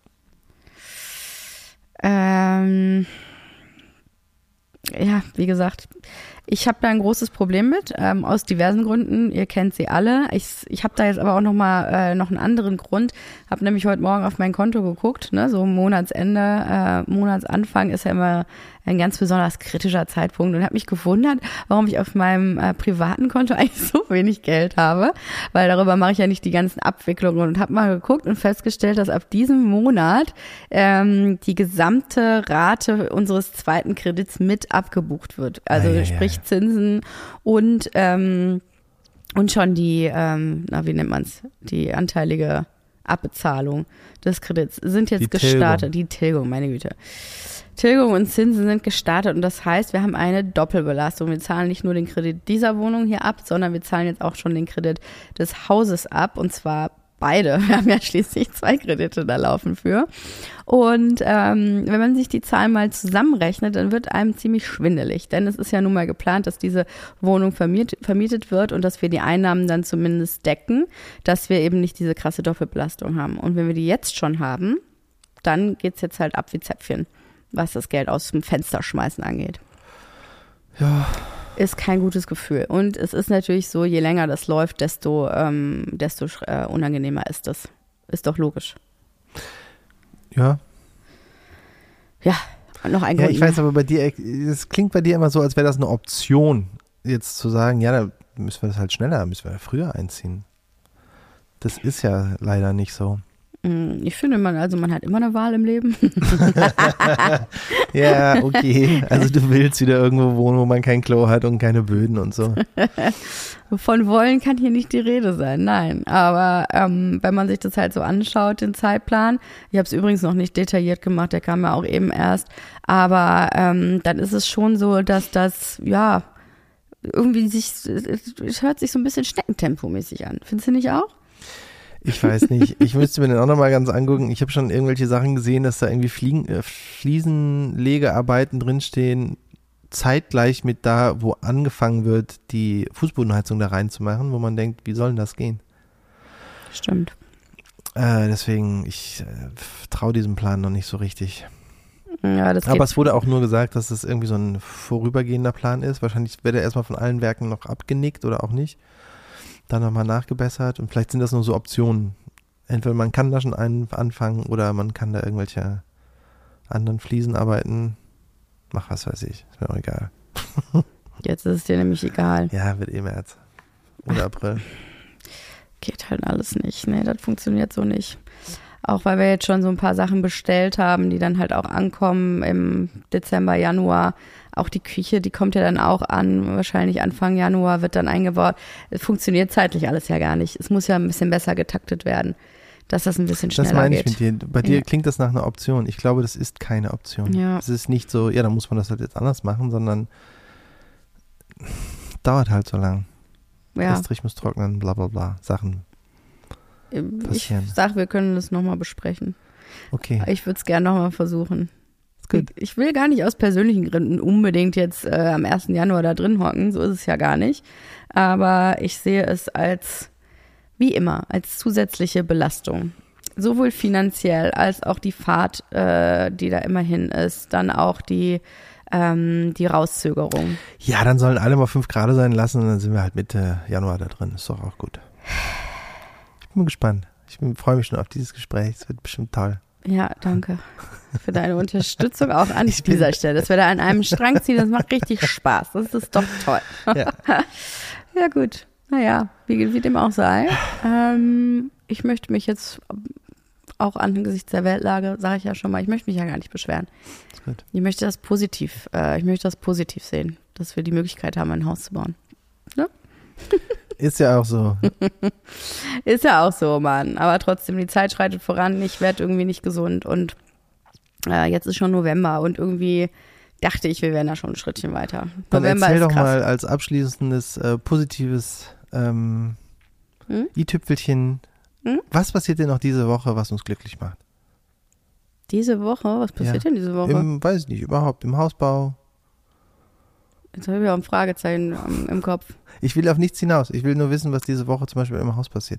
Ja, wie gesagt, ich habe da ein großes Problem mit, aus diversen Gründen. Ihr kennt sie alle. Ich habe da jetzt aber auch noch einen anderen Grund. Habe nämlich heute Morgen auf mein Konto geguckt, ne? So Monatsende, Monatsanfang ist ja immer ein ganz besonders kritischer Zeitpunkt und habe mich gewundert, warum ich auf meinem privaten Konto eigentlich so wenig Geld habe, weil darüber mache ich ja nicht die ganzen Abwicklungen und habe mal geguckt und festgestellt, dass ab diesem Monat die gesamte Rate unseres zweiten Kredits mit abgebucht wird. Also sprich Zinsen und schon die, wie nennt man's, die anteilige Abbezahlung des Kredits sind jetzt gestartet. Die Tilgung, meine Güte. Tilgung und Zinsen sind gestartet und das heißt, wir haben eine Doppelbelastung. Wir zahlen nicht nur den Kredit dieser Wohnung hier ab, sondern wir zahlen jetzt auch schon den Kredit des Hauses ab und zwar beide. Wir haben ja schließlich 2 Kredite da laufen für. Und wenn man sich die Zahlen mal zusammenrechnet, dann wird einem ziemlich schwindelig. Denn es ist ja nun mal geplant, dass diese Wohnung vermietet wird und dass wir die Einnahmen dann zumindest decken, dass wir eben nicht diese krasse Doppelbelastung haben. Und wenn wir die jetzt schon haben, dann geht's jetzt halt ab wie Zäpfchen, was das Geld aus dem Fenster schmeißen angeht. Ja. Ist kein gutes Gefühl. Und es ist natürlich so, je länger das läuft, desto unangenehmer ist das. Ist doch logisch. Ja. Ja, noch ein Grund. Ja, ich weiß aber bei dir, es klingt bei dir immer so, als wäre das eine Option, jetzt zu sagen, ja, da müssen wir das halt schneller, müssen wir früher einziehen. Das ist ja leider nicht so. Ich finde, man hat immer eine Wahl im Leben. Ja, okay. Also du willst wieder irgendwo wohnen, wo man kein Klo hat und keine Böden und so. Von wollen kann hier nicht die Rede sein, nein. Aber wenn man sich das halt so anschaut, den Zeitplan, ich habe es übrigens noch nicht detailliert gemacht, der kam ja auch eben erst, aber dann ist es schon so, dass das, ja, irgendwie es hört sich so ein bisschen Schneckentempomäßig an. Findest du nicht auch? Ich weiß nicht. Ich müsste mir den auch nochmal ganz angucken. Ich habe schon irgendwelche Sachen gesehen, dass da irgendwie Fliesenlegearbeiten drinstehen, zeitgleich mit da, wo angefangen wird, die Fußbodenheizung da reinzumachen, wo man denkt, wie soll denn das gehen? Stimmt. Deswegen, ich traue diesem Plan noch nicht so richtig. Ja, aber es wurde auch nur gesagt, dass das irgendwie so ein vorübergehender Plan ist. Wahrscheinlich wird er erstmal von allen Werken noch abgenickt oder auch nicht. dann nochmal nachgebessert und vielleicht sind das nur so Optionen. Entweder man kann da schon einen anfangen oder man kann da irgendwelche anderen Fliesen arbeiten. Mach was weiß ich, ist mir auch egal. Jetzt ist es dir nämlich egal. Ja, wird März oder April. Geht halt alles nicht. Nee, das funktioniert so nicht. Auch weil wir jetzt schon so ein paar Sachen bestellt haben, die dann halt auch ankommen im Dezember, Januar. Auch die Küche, die kommt ja dann auch an. Wahrscheinlich Anfang Januar wird dann eingebaut. Es funktioniert zeitlich alles ja gar nicht. Es muss ja ein bisschen besser getaktet werden, dass das ein bisschen schneller geht. Das meine ich mit dir. Bei dir klingt das nach einer Option. Ich glaube, das ist keine Option. Ja. Es ist nicht so, ja, dann muss man das halt jetzt anders machen, sondern dauert halt so lang. Ja. Estrich muss trocknen, bla bla bla. Sachen passieren. Ich sag, wir können das nochmal besprechen. Okay. Ich würde es gerne nochmal versuchen. Ist gut. Ich will gar nicht aus persönlichen Gründen unbedingt jetzt am 1. Januar da drin hocken, so ist es ja gar nicht. Aber ich sehe es als, wie immer, als zusätzliche Belastung. Sowohl finanziell als auch die Fahrt, die da immerhin ist, dann auch die Rauszögerung. Ja, dann sollen alle mal 5 Grad sein lassen und dann sind wir halt Mitte Januar da drin. Ist doch auch gut. Ich bin gespannt. Ich freue mich schon auf dieses Gespräch. Es wird bestimmt toll. Ja, danke für deine Unterstützung auch an dieser Stelle. Dass wir da an einem Strang ziehen, das macht richtig Spaß. Das ist doch toll. Ja, Ja gut. Naja, wie dem auch sei. Ich möchte mich jetzt auch angesichts der Weltlage, sage ich ja schon mal, ich möchte mich ja gar nicht beschweren. ist gut. Ich möchte das positiv sehen, dass wir die Möglichkeit haben, ein Haus zu bauen. Ne? Ist ja auch so. Ist ja auch so, Mann. Aber trotzdem, die Zeit schreitet voran. Ich werde irgendwie nicht gesund. Und jetzt ist schon November und irgendwie dachte ich, wir wären da schon ein Schrittchen weiter. Dann November erzähl ist doch krass. mal als abschließendes positives i-Tüpfelchen, was passiert denn noch diese Woche, was uns glücklich macht? Diese Woche? Was passiert denn diese Woche? Weiß ich nicht, überhaupt im Hausbau. Jetzt habe ich auch ein Fragezeichen im Kopf. Ich will auf nichts hinaus. Ich will nur wissen, was diese Woche zum Beispiel im Haus passiert.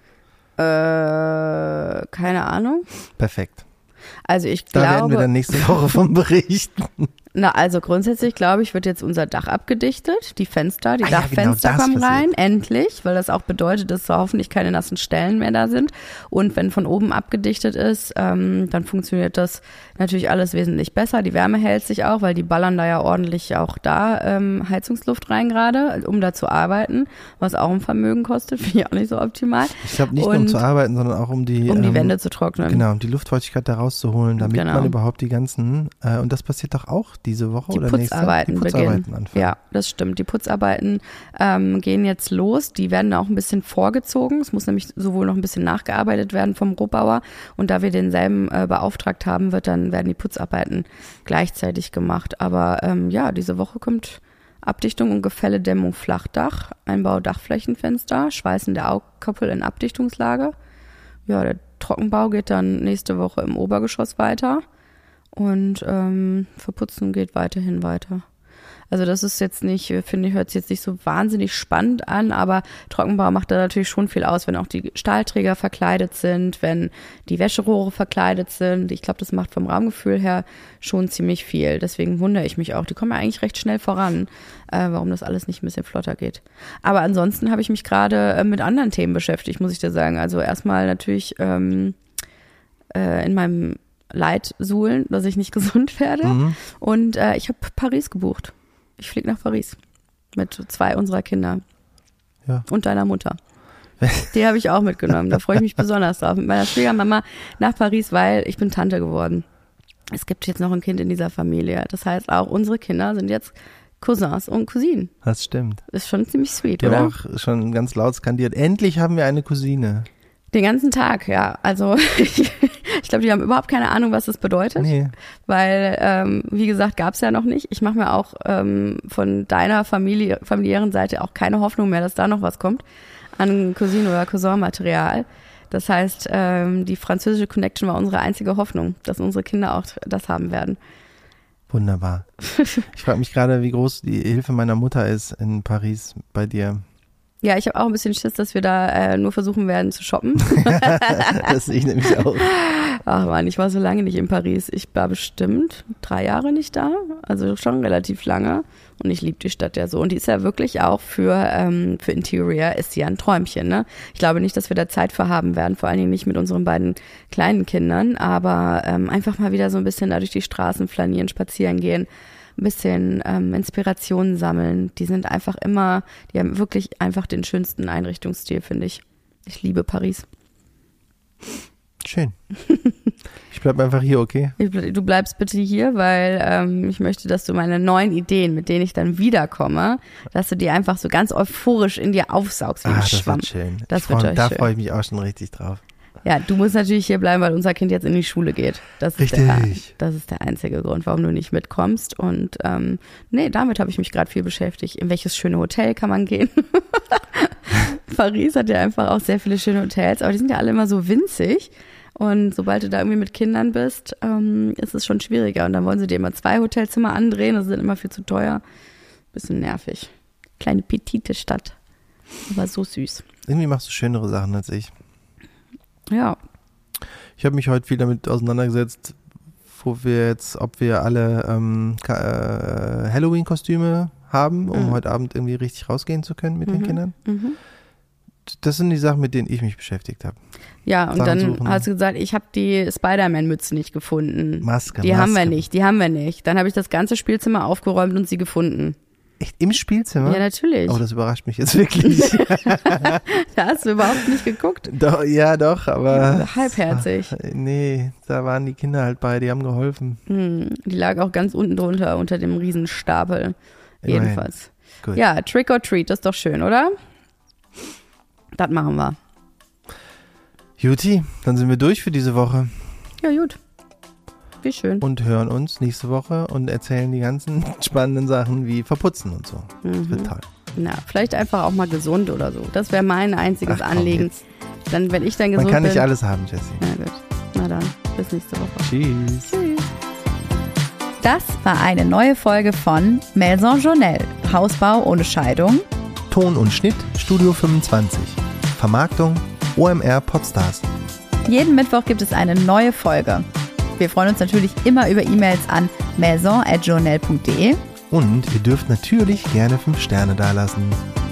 Keine Ahnung. Perfekt. Also ich Da werden wir glaube, dann nächste Woche von berichten. also grundsätzlich glaube ich, wird jetzt unser Dach abgedichtet, die Fenster, die Ah ja, Dachfenster genau, das kommen rein, passiert. endlich, weil das auch bedeutet, dass da hoffentlich keine nassen Stellen mehr da sind. Und wenn von oben abgedichtet ist, dann funktioniert das natürlich alles wesentlich besser. Die Wärme hält sich auch, weil die ballern da ja ordentlich auch da Heizungsluft rein gerade, um da zu arbeiten, was auch ein Vermögen kostet, finde ich auch nicht so optimal. Ich glaube nicht nur um zu arbeiten, sondern auch um die Wände zu trocknen. Genau, um die Luftfeuchtigkeit da rauszuholen, damit Genau. man überhaupt die ganzen, und das passiert doch auch diese Woche Die oder Putzarbeiten nächste? Die Putzarbeiten beginnen. anfangen. Ja, das stimmt. Die Putzarbeiten gehen jetzt los. Die werden auch ein bisschen vorgezogen. Es muss nämlich sowohl noch ein bisschen nachgearbeitet werden vom Rohbauer. Und da wir denselben beauftragt haben, werden die Putzarbeiten gleichzeitig gemacht. Aber ja, diese Woche kommt Abdichtung und Gefälledämmung Flachdach, Einbau Dachflächenfenster, Schweißen der Augkoppel in Abdichtungslage. Ja, der Trockenbau geht dann nächste Woche im Obergeschoss weiter. Und Verputzen geht weiterhin weiter. Also das ist jetzt nicht, finde ich, hört sich jetzt nicht so wahnsinnig spannend an, aber Trockenbau macht da natürlich schon viel aus, wenn auch die Stahlträger verkleidet sind, wenn die Wäscherohre verkleidet sind. Ich glaube, das macht vom Raumgefühl her schon ziemlich viel. Deswegen wundere ich mich auch. Die kommen ja eigentlich recht schnell voran, warum das alles nicht ein bisschen flotter geht. Aber ansonsten habe ich mich gerade mit anderen Themen beschäftigt, muss ich dir sagen. Also erstmal natürlich in meinem Leid suhlen, dass ich nicht gesund werde. Und ich habe Paris gebucht. Ich fliege nach Paris mit 2 unserer Kinder. Ja. Und deiner Mutter. Die habe ich auch mitgenommen. Da freue ich mich besonders drauf. Mit meiner Schwiegermama nach Paris, weil ich bin Tante geworden. Es gibt jetzt noch ein Kind in dieser Familie. Das heißt, auch unsere Kinder sind jetzt Cousins und Cousinen. Das stimmt. Ist schon ziemlich sweet, Die oder? haben auch schon ganz laut skandiert. Endlich haben wir eine Cousine. Den ganzen Tag, ja. Also ich glaube, die haben überhaupt keine Ahnung, was das bedeutet. Nee. Weil, wie gesagt, gab's ja noch nicht. Ich mache mir auch von deiner familiären Seite auch keine Hoffnung mehr, dass da noch was kommt an Cousine- oder Cousin-Material. Das heißt, die französische Connection war unsere einzige Hoffnung, dass unsere Kinder auch das haben werden. Wunderbar. Ich frage mich gerade, wie groß die Hilfe meiner Mutter ist in Paris bei dir. Ja, ich habe auch ein bisschen Schiss, dass wir da nur versuchen werden zu shoppen. Das sehe ich nämlich auch. Ach man, ich war so lange nicht in Paris. Ich war bestimmt 3 Jahre nicht da, also schon relativ lange. Und ich liebe die Stadt ja so. Und die ist ja wirklich auch für Interior ist sie ja ein Träumchen, ne? Ich glaube nicht, dass wir da Zeit für haben werden, vor allen Dingen nicht mit unseren beiden kleinen Kindern, aber einfach mal wieder so ein bisschen da durch die Straßen flanieren, spazieren gehen, ein bisschen Inspirationen sammeln. Die sind einfach immer, die haben wirklich einfach den schönsten Einrichtungsstil, finde ich. Ich liebe Paris. Schön. Ich bleib einfach hier, okay? Du bleibst bitte hier, weil ich möchte, dass du meine neuen Ideen, mit denen ich dann wiederkomme, dass du die einfach so ganz euphorisch in dir aufsaugst wie ein Schwamm. Das wird schön. Da freue ich mich auch schon richtig drauf. Ja, du musst natürlich hier bleiben, weil unser Kind jetzt in die Schule geht. Das ist der einzige Grund, warum du nicht mitkommst. Und damit habe ich mich gerade viel beschäftigt. In welches schöne Hotel kann man gehen? Paris hat ja einfach auch sehr viele schöne Hotels, aber die sind ja alle immer so winzig. Und sobald du da irgendwie mit Kindern bist, ist es schon schwieriger. Und dann wollen sie dir immer 2 Hotelzimmer andrehen. Das ist dann immer viel zu teuer. Bisschen nervig. Kleine petite Stadt. Aber so süß. Irgendwie machst du schönere Sachen als ich. Ja. Ich habe mich heute viel damit auseinandergesetzt, ob wir alle Halloween-Kostüme haben, um heute Abend irgendwie richtig rausgehen zu können mit den Kindern. Das sind die Sachen, mit denen ich mich beschäftigt habe. Ja, und Sachen dann suchen. Hast du gesagt, ich habe die Spider-Man-Mütze nicht gefunden. Maske. Die haben wir nicht. Dann habe ich das ganze Spielzimmer aufgeräumt und sie gefunden. Echt im Spielzimmer? Ja, natürlich. Oh, das überrascht mich jetzt wirklich. Da hast du überhaupt nicht geguckt? Doch, aber... Halbherzig. Nee, da waren die Kinder halt bei, die haben geholfen. Die lag auch ganz unten drunter, unter dem Riesenstapel. Immerhin. Jedenfalls. Gut. Ja, Trick or Treat, das ist doch schön, oder? Das machen wir. Juti, dann sind wir durch für diese Woche. Ja, gut. Wie schön. Und hören uns nächste Woche und erzählen die ganzen spannenden Sachen wie Verputzen und so. Das wird toll. Na, vielleicht einfach auch mal gesund oder so. Das wäre mein einziges Anliegen. Dann, wenn ich dann gesund bin. Man kann nicht alles haben, Jessie. Na gut. Na dann, bis nächste Woche. Tschüss. Das war eine neue Folge von Maison Journelle. Hausbau ohne Scheidung. Ton und Schnitt Studio 25. Vermarktung OMR Podstars. Jeden Mittwoch gibt es eine neue Folge. Wir freuen uns natürlich immer über E-Mails an maison@journelle.de. Und ihr dürft natürlich gerne 5 Sterne dalassen.